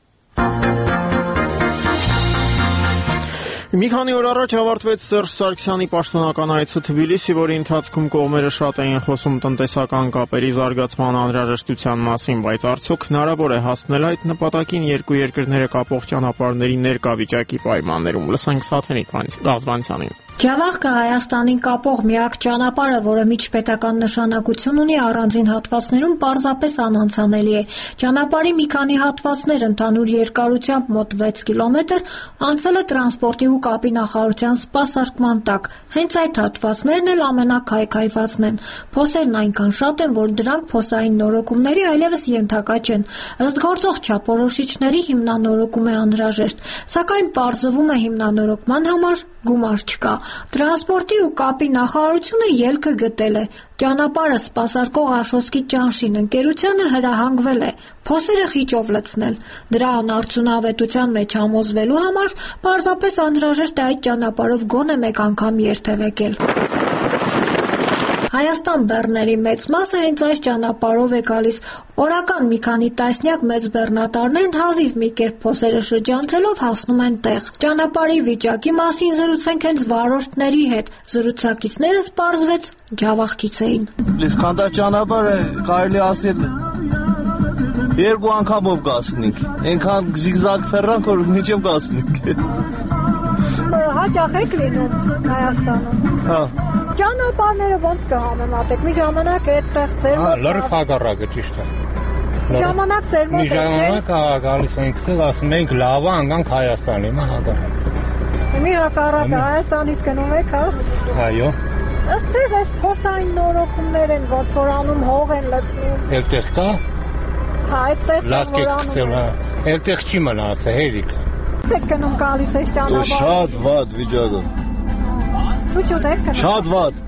Մի քանի օր առաջ ավարտվեց Սերժ Սարգսյանի պաշտոնական այցը Թբիլիսի, որի ընթացքում կողմերը շատ էին խոսում տնտեսական կապերի զարգացման անհրաժեշտության մասին, բայց արդյոք հնարավոր է հասնել այդ նպատակին երկու երկրները կապող ճանապարհների ներկա վիճակի պայմաններում։ Լսենք Սաթենիկ Ղազվանցյանին։ Ջավախքը Հայաստանին կապող միակ ճանապարհը, որը միջպետական նշանակություն ունի առանձին հատվածներում, պարզապես անանցանելի է։ Ճանապարհի մի քանի հատվածներ ընդհանուր երկարությամբ մոտ վեց կիլոմետր անցել է տրանսպորտի ու կապի նախարարության սպասարկման տակ։ Հենց այդ հատվածներն էլ ամենաքայքայվածն են։ Փոսերն այնքան շատ են, որ դրանք փոսային նորոգումների այլևս ենթակա չեն։ Ըստ գործող չափորոշիչների հիմնանորոգում է անհրաժեշտ, սակայն պարզվում է հիմնանորոգման համար գումար չկա։ Տրանսպորտի ու կապի նախարարությունը ելքը գտել է։ Ճանապարհը սպասարկող Աշոտսկի ճանշին ընկերությանը հրահանգվել է փոսերը խիճով լցնել։ Դրա անարդյունավետության մեջ համոզվելու համար պարզապես անհրաժեշտ է այդ ճանապարհով գոնե մեկ անգամ երթևեկել։ Հայաստան բեռների մեծ մասը հենց այս ճանապարհով է գալիս։ Օրական մի քանի տասնյակ մեծ բեռնատարներն հազիվ մի կերպ փոսերը շրջանցելով հասնում են տեղ։ Ճանապարհի վիճակի մասին զրուցենք հենց վարորդների հետ։ Զրուցակիցներս պարզվեց Ջավախքից էին։ Լիսկանդա ճանապարհը կարելի ասել երկու անգամով գացնենք։ Այնքան զիգզագ ֆեռանք որ միջև գացնենք։ Հաճախ եք լինում Հայաստանում։ Հա։ Ճանապարհները ոնց կհամեմատեք։ Մի ժամանակ այդտեղ ձեր Հա, լրիվ հակառակը ճիշտ է։ Ժամանակ ձեր մոտ մի ժամանակ գալիս ենք ստեղ, ասում ենք լավ է, անկանք Հայաստանի, մա հակառակ։ Մի հակառակը Հայաստանից գնում եք, հա։ Այո։ Ըստ ձեզ այս փոսային նորոգումներ են, ոնց որ անում հող են լցնում։ Այդտեղ կա։ Հա, այդտեղ լավ կեցել է։ Այդտեղ չի մնաց, հերիք։ Եք գնում գալիս այս ճանապարհը։ Շատ վատ վիճակը։ Սուճուտ եք գնում։ Շատ վատ։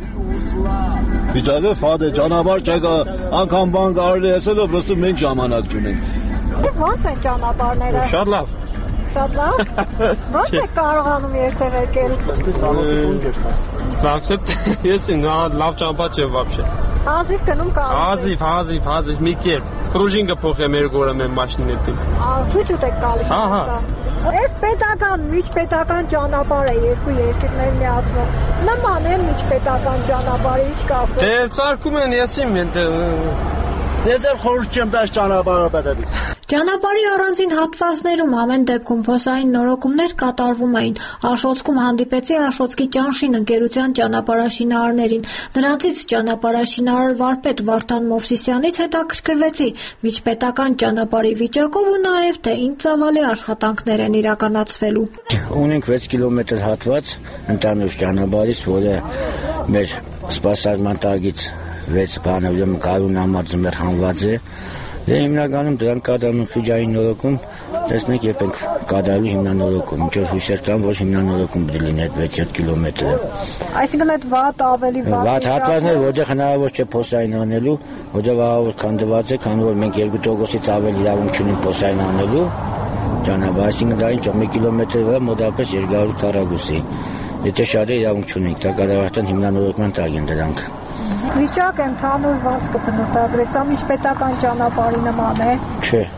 Վիճակը վատ է, ճանապարհ չկա, անգամ բան կարելի ասել, պրոստը մենք ժամանակ չունենք։ Ոնց են ճանապարհները։ Շատ լավ։ Շատ լավ։ Ոնց եք կարողանում երթևեկել։ Ըստ սանոտիկուն գերտաս։ Ծաղկset, ես նա լավ ճանապարհ չէ вообще։ Հազիվ գնում գալիս։ Հազիվ, հազիվ, հազիվ մի կերպ։ Պրուժինգը փոխեմ մեր գորը մեր մաշինետին։ Ահա, սուճուտ եք գալիս։ Հա, հա։ Այս պետական, միջպետական ճանապարհ է երկու երկրներ միացնող։ Նման է միջպետական ճանապարհը, ինչ կասեք։ Դե սարքում են եսիմ ընդ Ձեզ էլ խորհուրդ չեմ տալիս ճանապարհը պետք է։ Ճանապարհի առանձին հատվածներում ամեն դեպքում փոսային նորոգումներ կատարվում էին։ Աշոտսկում հանդիպեցի Աշոտսկի ճանշին ընկերության ճանապարհաշինարարներին։ Նրանցից ճանապարհաշինարար վարպետ Վարդան Մովսիսյանից հետաքրքրվեցի միջպետական ճանապարհի վիճակով ու նաև թե ինչ ծավալի աշխատանքներ են իրականացվելու։ Ունենք վեց կիլոմետր հատված ընդանուր ճանապարհից, որը մեր սպասարկման տակից վեց բանով կարուն համար ձմեռ հանված է։ Դե հիմնականում դրանք կատարում խիճային նորոգում, տեսնեք երբ ենք կատարելու հիմնանորոգում, ինչ որ հույսեր կան, որ հիմնանորոգում պետք է լինի այդ վեց կիլոմետրը։ Այսինքն այդ վատ ավելի վատ։ Վատ հատվածներ, որտեղ հնարավոր չէ փոսային անելու, որտեղ ահավոր քանդված է, քանի որ մենք երկու տոկոսից ավելի իրավունք չունենք փոսային անելու ճանապարհ, այսինքն դա ինչ որ մեկ կիլոմետրի վրա մոտավորապես երկու քառակուսի։ Եթե շատ է իրավունք չունենք, դա կատարական հիմնանորոգման տակ են դրանք։ Վիճակը ընդհանուր ոնց կբնութագրեք, դա միջպետական ճանապարհի նման է։ Չէ,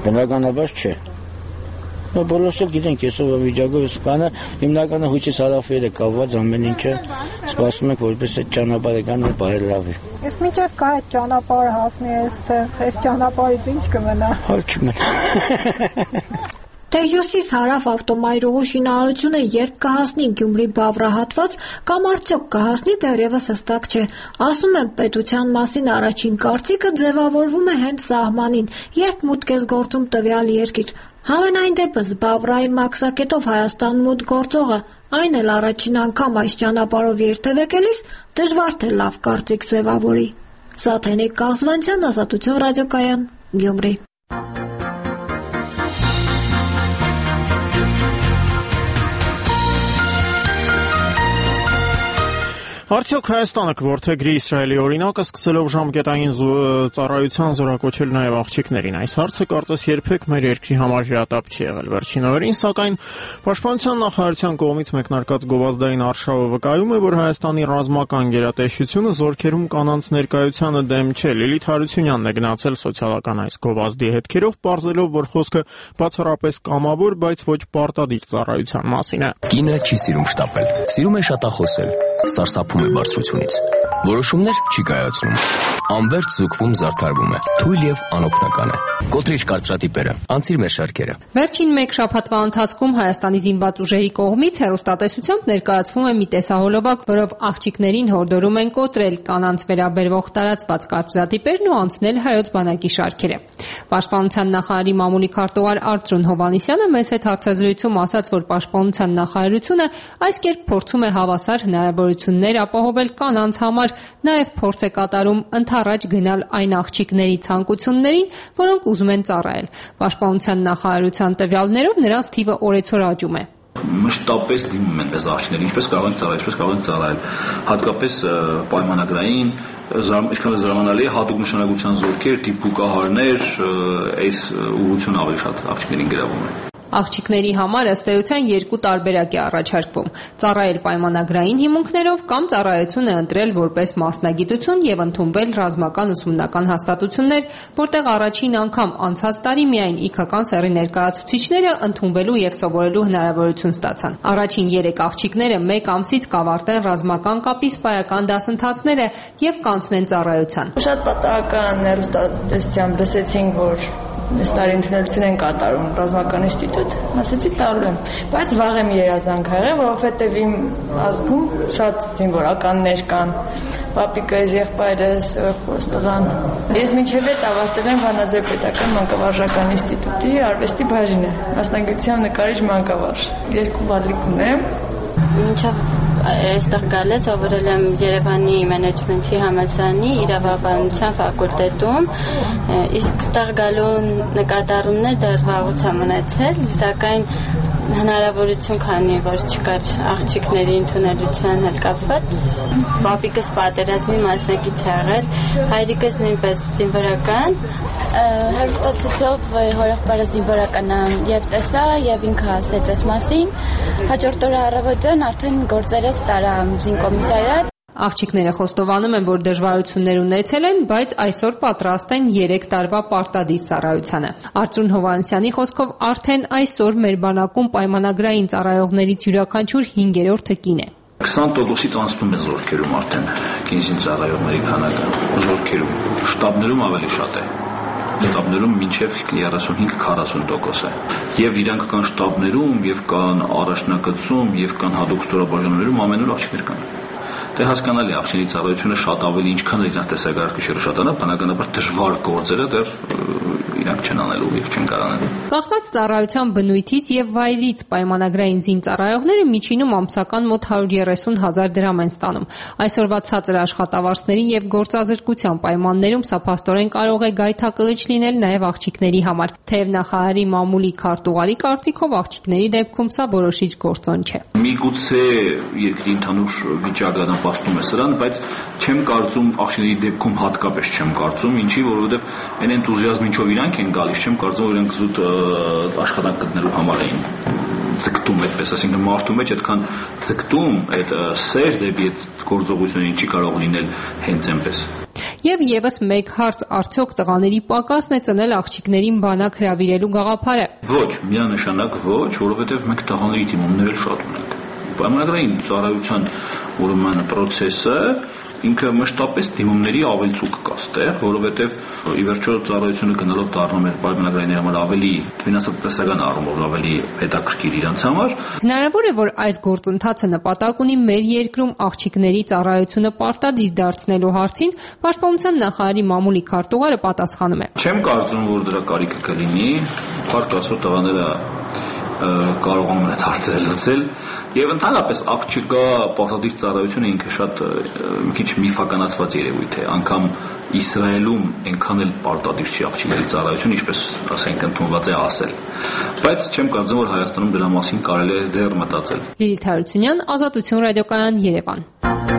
Բնականաբար չէ։ Բոլորս էլ գիտենք, այսօր վիճակով սպանը հիմնականը հույսից հարավերը կապված ամեն ինչը սպասում ենք, որպես այդ ճանապարհը կան ու բարելավի։ Իսկ մինչև կա այդ ճանապարհը հասնի այստեղ, այս ճանապարհից ինչ կմնա։ Հալ չմնա։ Թե հյուսիս հարավ ավտոմայրուղու շինարարությունը երբ կհասնի Գյումրի Բավրահատված կամ արդյոք կհասնի դեռևս հստակ չէ։ Ասում են պետության մասին առաջին կարծիքը ձևավորվում է հենց սահմանին, երբ մուտք ես գործում տվյալ երկիր։ Համենայն դեպս Բավրայի մաքսակետով Հայաստան մուտք գործողը, այն էլ առաջին անգամ այս ճանապարհով երթևեկելիս դժվար թե լավ կարծիք ձևավորի։ Սաթենիկ Կազվանցյան, Ազատություն ռադիոկայան, Գյումրի։ Արդյոք Հայաստանը կորդեգրի Իսրայելի օրինակը, սկսելով ժամկետային ծառայության զորակոչել նաև աղջիկներին։ Այս հարցը կարծես երբեք մեր երկրի համար հրատապ չի եղել վերջին օրերին, սակայն Պաշտպանության նախարարության կողմից մեկնարկած գովազդային արշավը վկայում է, որ Հայաստանի ռազմական գերատեսչությունը զորքերում կանանց ներկայությանը դեմ չէ։ Լիլիթ Հարությունյանն է գնացել սոցիալական այս գովազդի հետքերով, պարզելով, որ խոսքը բացառապես կամավոր, բայց ոչ պարտադիր ծառայության մասին է։ Կինը չի սիրում շտապել, սիրում է շատախոսել, սարսափում է բարձրությունից։ Որոշումներ չի կայացնում։ Անվերջ զուգվում զարդարվում է, թույլ եւ անօգնական է։ Կոտրիր կարծրատիպերը, անցիր մեր շարքերը։ Վերջին մեկ շաբաթվա ընթացքում Հայաստանի զինված ուժերի կողմից հեռուստատեսությամբ ներկայացվում է մի տեսահոլովակ, որով աղջիկներին հորդորում են կոտրել կանանց վերաբերվող տարածված կարծրատիպերն ու անցնել հայոց բանակի շարքերը։ Պաշտպանության նախարարի մամուլի քարտուղար Արծրուն Հովհաննիսյանը մեծ հետ հարցազրույցում ասաց, որ Պաշտպանության նախարարությունը այս կերպ փորձում է հավասար հնարավորություններ ապահովել կանանց համար, նաև փորձ է կատարում ընդառաջ գնալ այն աղջիկների ցանկություններին, որոնք ուզում են ծառայել։ Պաշտպանության նախարարության տվյալներով նրանց թիվը օրեցօր աճում է։ Մշտապես դիմում են այս աղջիկներին, ինչպես կարող են ծառայել, ինչպես կարող են ծառայել, հատկապես պայմանագրային, ինչքան զարմանալի է, հատուկ նշանակության զորքեր, դիպուկահարներ, այս ուղղությունը ավելի շատ աղջիկներին գրավում է։ Աղջիկների համար ըստ էության երկու տարբերակ է առաջարկվում՝ ծառայել պայմանագրային հիմունքներով կամ ծառայություն է ընտրել որպես մասնագիտություն եւ ընդունվել ռազմական ուսումնական հաստատություններ, որտեղ առաջին անգամ անցած տարի միայն իգական սեռի ներկայացուցիչները ընդունվելու եւ սովորելու հնարավորություն ստացան։ Առաջին երեք աղջիկները մեկ ամսից կավարտեն ռազմական կապի սպայական դասընթացները եւ կանցնեն ծառայության։ Շատ պատահական հեռուստատեսությամբ լսեցինք, որ այս տարի ընդունելություն են կատարում ռազմական ինստիտուտ, ասեցի տալու եմ, բայց վաղ եմ երազանք եղել, որովհետև իմ ազգում շատ զինվորականներ կան, պապիկս, եղբայրս, տղան։ Ես մինչև այդ ավարտել եմ Վանաձոր պետական մանկավարժական ինստիտուտի արվեստի բաժինը, մասնագիտությամբ նկարիչ մանկավարժ։ Երկու վարիք ունեմ։ Մինչև այստեղ գալիս սովորել եմ Երևանի մենեջմենթի համալսարանի իրավաբանության ֆակուլտետում, իսկ ստեղ գալու նկատառումներ դեռ վաղուց եմ ունեցել, սակայն հնարավորություն քանի որ չկար աղջիկների ընդունելության հետ կապված, պապիկս պատերազմի մասնակից է եղել, հայրիկս նույնպես զինվորական, հեռուստացույցով հորեղբայրս զինվորական եւ տեսա եւ ինքը ասեց այս մասին, հաջորդ օրը առավոտյան արդեն գործերս տարա զինկոմիսարիատ։ Աղջիկները խոստովանում են, որ դժվարություններ ունեցել են, բայց այսօր պատրաստ են երեք տարվա պարտադիր ծառայությանը։ Արծրուն Հովհաննիսյանի խոսքով արդեն այսօր մեր բանակում պայմանագրային ծառայողներից յուրաքանչյուր հինգերորդը կին է։ քսան տոկոսից անցնում է զորքերում արդեն կինզին ծառայողների քանակը, զորքերում, շտաբներում ավելի շատ է։ Շտաբներում մինչև երեսունհինգ քառասուն տոկոս է։ Եվ իրանք կան շտաբներում, եւ կան առաջնակցում, եւ կան հատուկ ստորաբաժանումներում ամենուր աղջիկներ կան։ Դե հասկանալի աղջիկների ծառայությունը շատ ավելի ինչքան էլ իրենց տեսակարգը շատանա, բնականաբար դժվար գործերը դեռ իրանք չեն անելու եւ չեն կարողանալու։ Կախված ծառայության բնույթից եւ վայրից պայմանագրային զինծառայողները միջինում ամսական մոտ հարյուր երեսուն հազար դրամ են ստանում։ Այսօրվա ցածր աշխատավարձների եւ գործազրկության պայմաններում սա փաստորեն կարող է գայթակղիչ լինել նաեւ աղջիկների համար։ Թեև նախարարի մամուլի քարտուղարի կարծիքով աղջիկների դեպքում սա որոշիչ գործոն չէ։ Միգուցե երկրի ընդհանուր վիճակը նպաստում է սրան, բայց չեմ կարծում աղջիկների դեպքում հատկապես չեմ կարծում, ինչի, որովհետև այն էնտուզիազմը ինչով իրանք են գալիս, չեմ կարծում, որ իրենք զուտ աշխատանք գտնելու համար էին ձգտում այդպես, այսինքն մարդու մեջ այդքան ձգտում, այդ սեր դեպի այդ գործողություններին չի կարող լինել հենց այնպես։ Եվ եւս մեկ հարց, արդյոք տղաների պակասն է ծնել աղջիկներին բանակ հրավիրելու գաղափարը։ Ոչ, միանշանակ ոչ, որովհետև մենք տղաների դիմումներ էլ շատ ունենք։ Պայմանագրային ծառայության ուրեմն process-ը ինքը մշտապես դիմումների ավելցուկ կա ստեղ, որովհետև ի վերջո ծառայությունը գնալով դառնում է պայմանագրայինի համար ավելի ֆինանսական առումով ավելի հետաքրքիր իրանց համար։ Հնարավոր է, որ այս գործընթացը նպատակ ունի մեր երկրում աղջիկների ծառայությունը պարտադիր դարձնելու հարցին, Պաշտպանության նախարարի մամուլի քարտուղարը պատասխանում է։ Չեմ կարծում, որ դրա կարիքը կլինի, փառք Աստծո տղաները կարողանում են հարցերը լուծել եւ ընդհանրապես աղջկա պարտադիր ծառայությունը ինքը շատ մի քիչ միֆականացված երևույթ է, անգամ Իսրայելում այնքան էլ պարտադիր չի աղջիկների ծառայությունը, ինչպես ասենք ընդունված է ասել, բայց չեմ կարծում, որ Հայաստանում դրա մասին կարելի է դեռ մտածել։ Լիլիթ Հարությունյան, Ազատություն ռադիոկայան, Երևան։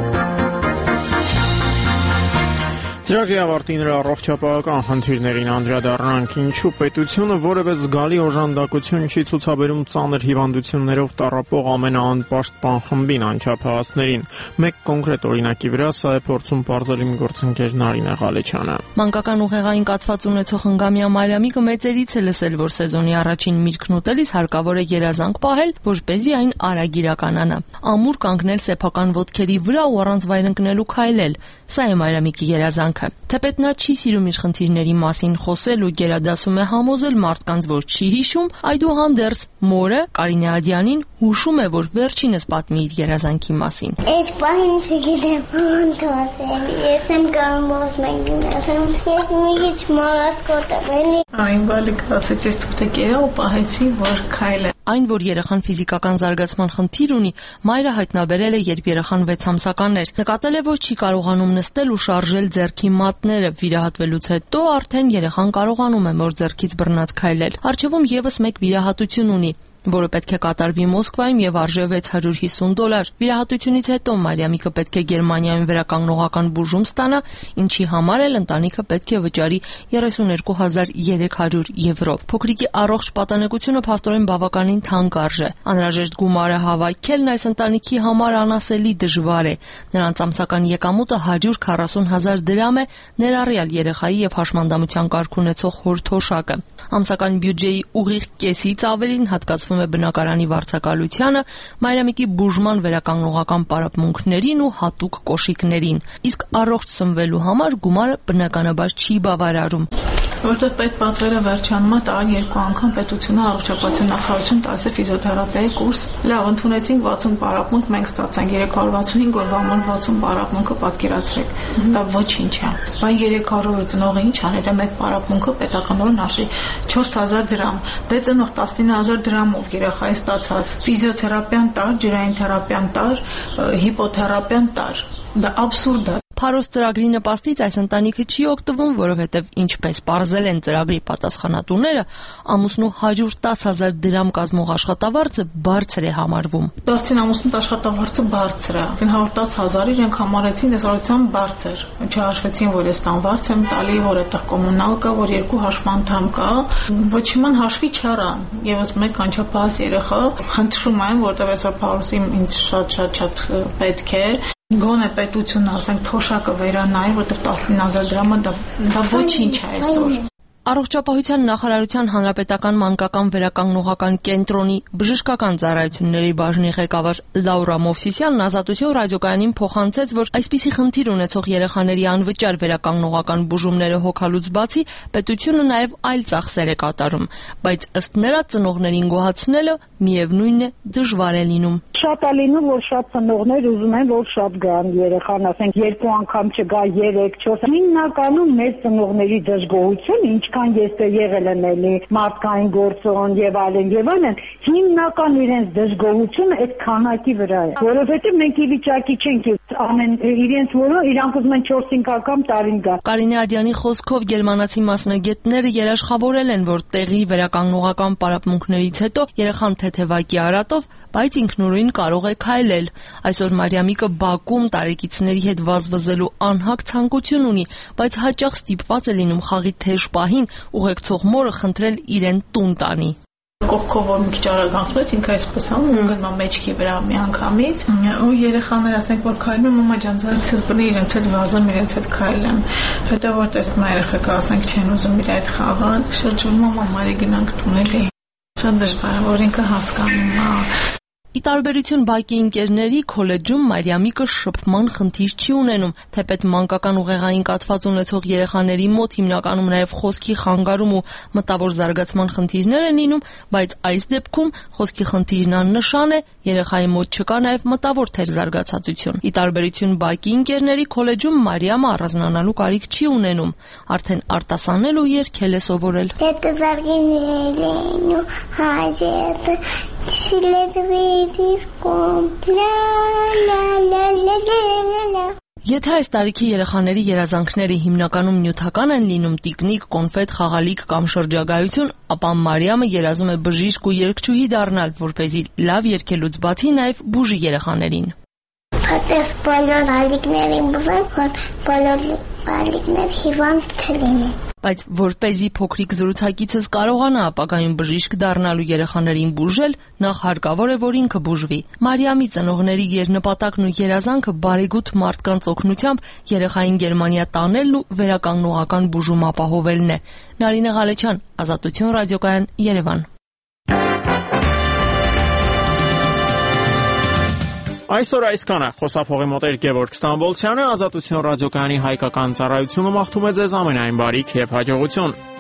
Ծրագրի ավարտին նրա առողջապահական խնդիրներին անդրադառնանք, ինչու պետությունը որևէ զգալի օժանդակություն չի ցուցաբերում ծանր հիվանդություններով տառապող ամենաանպաշտպան խմբին անչափահասներին։ Մեկ կոնկրետ օրինակի վրա սա է փորձում պարզել իմ գործընկեր Նարինե Ղալեչյանը։ Մանկական ուղեղային կաթված ունեցող հնգամյա Մարիամիկը մեծերից է լսել, որ սեզոնի առաջին միրգն ուտելիս հարկավոր է երազանք պահել, որպեսզի այն արագ իրականանա։ Ամուր կանգնել սեփական ոտքերի վրա ու առանց վայրընկնելու քայլել։ Սա է Մարիամիկի երազանքը։ Թեպետ նա չի սիրում իր խնդիրների մասին խոսել ու գերադասում է համոզել մարդկանց, որ չի հիշում, այդուհանդերձ մորը Կարինե Ադյանին հուշում է, որ վերջինս պատմի իր երազանքի մասին։ Այս պահին չգիտեմ, ո՞ն կասեմ, ես եմ կարող մենքին ասեմ, ես մի քիչ մորասկոտ եմ, էլի։ Այն բալիկ ասեց, ես թուղթ եկա ու պահեցի, որ քայլը։ Այն, որ երեխան ֆիզիկական զարգացման խնդիր ունի, մայրը հայտնաբերել է, երբ երեխան վեց ամսական էր։ Նկատել է, որ չի կարողանում նստել ու շարժել ձեռքի մատները, վիրահատվելուց հետո արդեն երեխան կարողանում է մոր ձեռքից բռնած քայլել։ Առջևում եւս մեկ վիրահատություն ունի, որը պետք է կատարվի Մոսկվայում եւ արժե վեց հարյուր հիսուն դոլար։ Վիրահատությունից հետո Մարիամիկը պետք է Գերմանիայում վերականգնողական բուժում ստանա, ինչի համար էլ ընտանիքը պետք է վճարի երեսուներկու հազար երեք հարյուր եվրո։ Փոքրիկի առողջ պատանեկությունը փաստորեն բավականին թանկ արժե։ Անհրաժեշտ գումարը հավաքելն այս ընտանիքի համար անասելի դժվար է։ Նրանց ամսական եկամուտը հարյուր քառասուն հազար դրամ է, ներառյալ երեխայի եւ հաշմանդամության կարգ ունեցող հորթոշակը։ Ամսական բյուջեի ուղիղ կեսից ավելին հատկացվում է բնակարանի վարձակալությանը, Մարիամիկի բուժման վերականգնողական պարապմունքներին ու հատուկ կոշիկներին։ Իսկ առողջ սնվելու համար գումարը բնականաբար չի բավարարում։ Որտեղ պետպատվերը վերջանում է, տարի երկու անգամ պետությունը առողջապահության նախարարություն տալիս է ֆիզիոթերապիայի կուրս։ Լավ, ընդունեցին վաթսուն պարապմունք, մենք ստացանք երեք հարյուր վաթսունհինգ օրվա համար վաթսուն պարապմունքը պատկերացրեք։ Դա ոչինչ է։ Բայց երեք հարյուր ծնողը ինչ անի, դա մեկ պարապմունքը պետականորեն արժի չորս հազար դրամ։ Դե ծնող տասնինը հազար դրամով երեխայի ստացած ֆիզիոթերապիան տար, ջրային թերապիան տար, հիպոթերապիան տար։ Դա աբսուրդ է։ Փարոս ծրագրի նպաստից այս ընտանիքը չի օգտվում, որովհետև ինչպես պարզել են ծրագրի պատասխանատուները, ամուսնու հարյուր տասը հազար դրամ կազմող աշխատավարձը բարձր է համարվում։ Դասին ամուսնու աշխատավարձը բարձր է։ հարյուր տասը հազար իրենք համարեցին այսօրությամբ բարձր։ Չհաշվեցին, որ ես տան վարձ եմ տալի, որ այդտեղ կոմունալ կա, որ երկու հաշմանդամ կա։ Ոչինչ հաշվի չառան։ Եվս մեկ անչափահաս երեխա խնդրում եմ, որտեղ այսօր Փարոսին ինձ շատ-շատ-շատ պետք է Գոնե պետությունը, ասենք, թոշակը վերանայի, որտեղ տասնինը հազար դրամը դա դա ոչինչ է այսօր։ Առողջապահության նախարարության հանրապետական մանկական վերականգնողական կենտրոնի բժշկական ծառայությունների բաժնի ղեկավար Լաուրա Մովսիսյանն Ազատություն ռադիոկայանին փոխանցեց, որ այսպիսի խնդիր ունեցող երեխաների անվճար վերականգնողական բուժումները հոգալուց բացի պետությունը նաև այլ ծախսեր է կատարում, բայց ըստ նրա ծնողներին գոհացնելը միևնույնն է դժվար է լինում։ Շատ է լինում, որ շատ ծնողներ ուզում են, որ շատ գան երեխան, ասենք երկու անգամ չգա, երեք, չորս։ Հիմնականում մեր ծնողների դժգոհություն, ինչքան ես դե եղել եմ էլի մարդկային գործոն եւ այլն եւ այլն, հիմնական իրենց դժգոհությունը այդ քանակի վրա է, որովհետեւ մենք ի վիճակի չենք ամեն իրենց որը իրանք ուզում են չորս-հինգ անգամ տարին գա։ Կարինե Ադյանի խոսքով գերմանացի մասնագետները երաշխավորել են, որ տեղի վերականգնողական պարապմունքներից հետո երեխան թեթևակի արատով, բայց ինքնուրույն կարող է քայլել։ Այսօր Մարիամիկը Բաքում տարեկիցների հետ վազվզելու անհագ ցանկություն ունի, բայց հաճախ ստիպված է լինում խաղի թեժ պահին ուղեկցող մորը խնդրել իրեն տուն տանի։ Կողքով որ մի քիչ արագանցում ես, ինքը այսպես անում, գնում մեջքի վրա մի անգամից, ու երեխաները ասենք որ քայլում, մամա ջան, ցած բնի իրենց հետ վազեմ, իրենց հետ քայլեմ։ Հետո որ տեսնում եմ երեխաքը ասենք չեն ուզում իր այդ խաղալ, շրջում մամարի գնանք տուն էլի։ Շատ դժվար է, որ ինքը հասկանում է։ Ի տարբերություն բակի ընկերների, քոլեջում Մարիամիկը շփման խնդիր չի ունենում, թեպետ մանկական ուղեղային կաթված ունեցող երեխաների մոտ հիմնականում նաև խոսքի խանգարում ու մտավոր զարգացման խնդիրներ են լինում, բայց այս դեպքում խոսքի խնդիրն աննշան է, երեխայի մոտ չկա նաև մտավոր թերզարգացածություն։ Ի տարբերություն բակի ընկերների, քոլեջում Մարիամը առանձնանալու կարիք չի ունենում, արդեն արտասանել ու երգել է սովորել։ Եթե այս տարիքի երեխաների երազանքները հիմնականում նյութական են լինում՝ տիկնիկ, կոնֆետ, խաղալիք կամ շրջագայություն, ապա Մարիամը երազում է բժիշկ ու երգչուհի դառնալ, որպեսզի լավ երգելուց բացի նաև բուժի երեխաներին։ Որտեղ բոլոր ալիքներին բուժեն, որ բոլոր ալիքներ հիվանդ չլինեն։ Բայց որպեսզի փոքրիկ զրուցակիցս կարողանա ապագայում բժիշկ դառնալու երեխաներին բուժել, նախ հարկավոր է, որ ինքը բուժվի։ Մարիամի ծնողների գերնպատակն ու երազանքը բարեգութ մարդկանց օգնությամբ երեխային Գերմանիա տանելն ու վերականգնողական բուժում ապահովելն է։ Նարինե Ղալեչյան, Ազատություն ռադիոկայան, Երևան։ Այսօր այսքանը, խոսափողի մոտ էր Գևորգ Ստամբոլցյանը, Ազատություն ռադիոկայանի հայկական ծառայությունը մաղթում է ձեզ ամենայն բարիք և հաջողություն։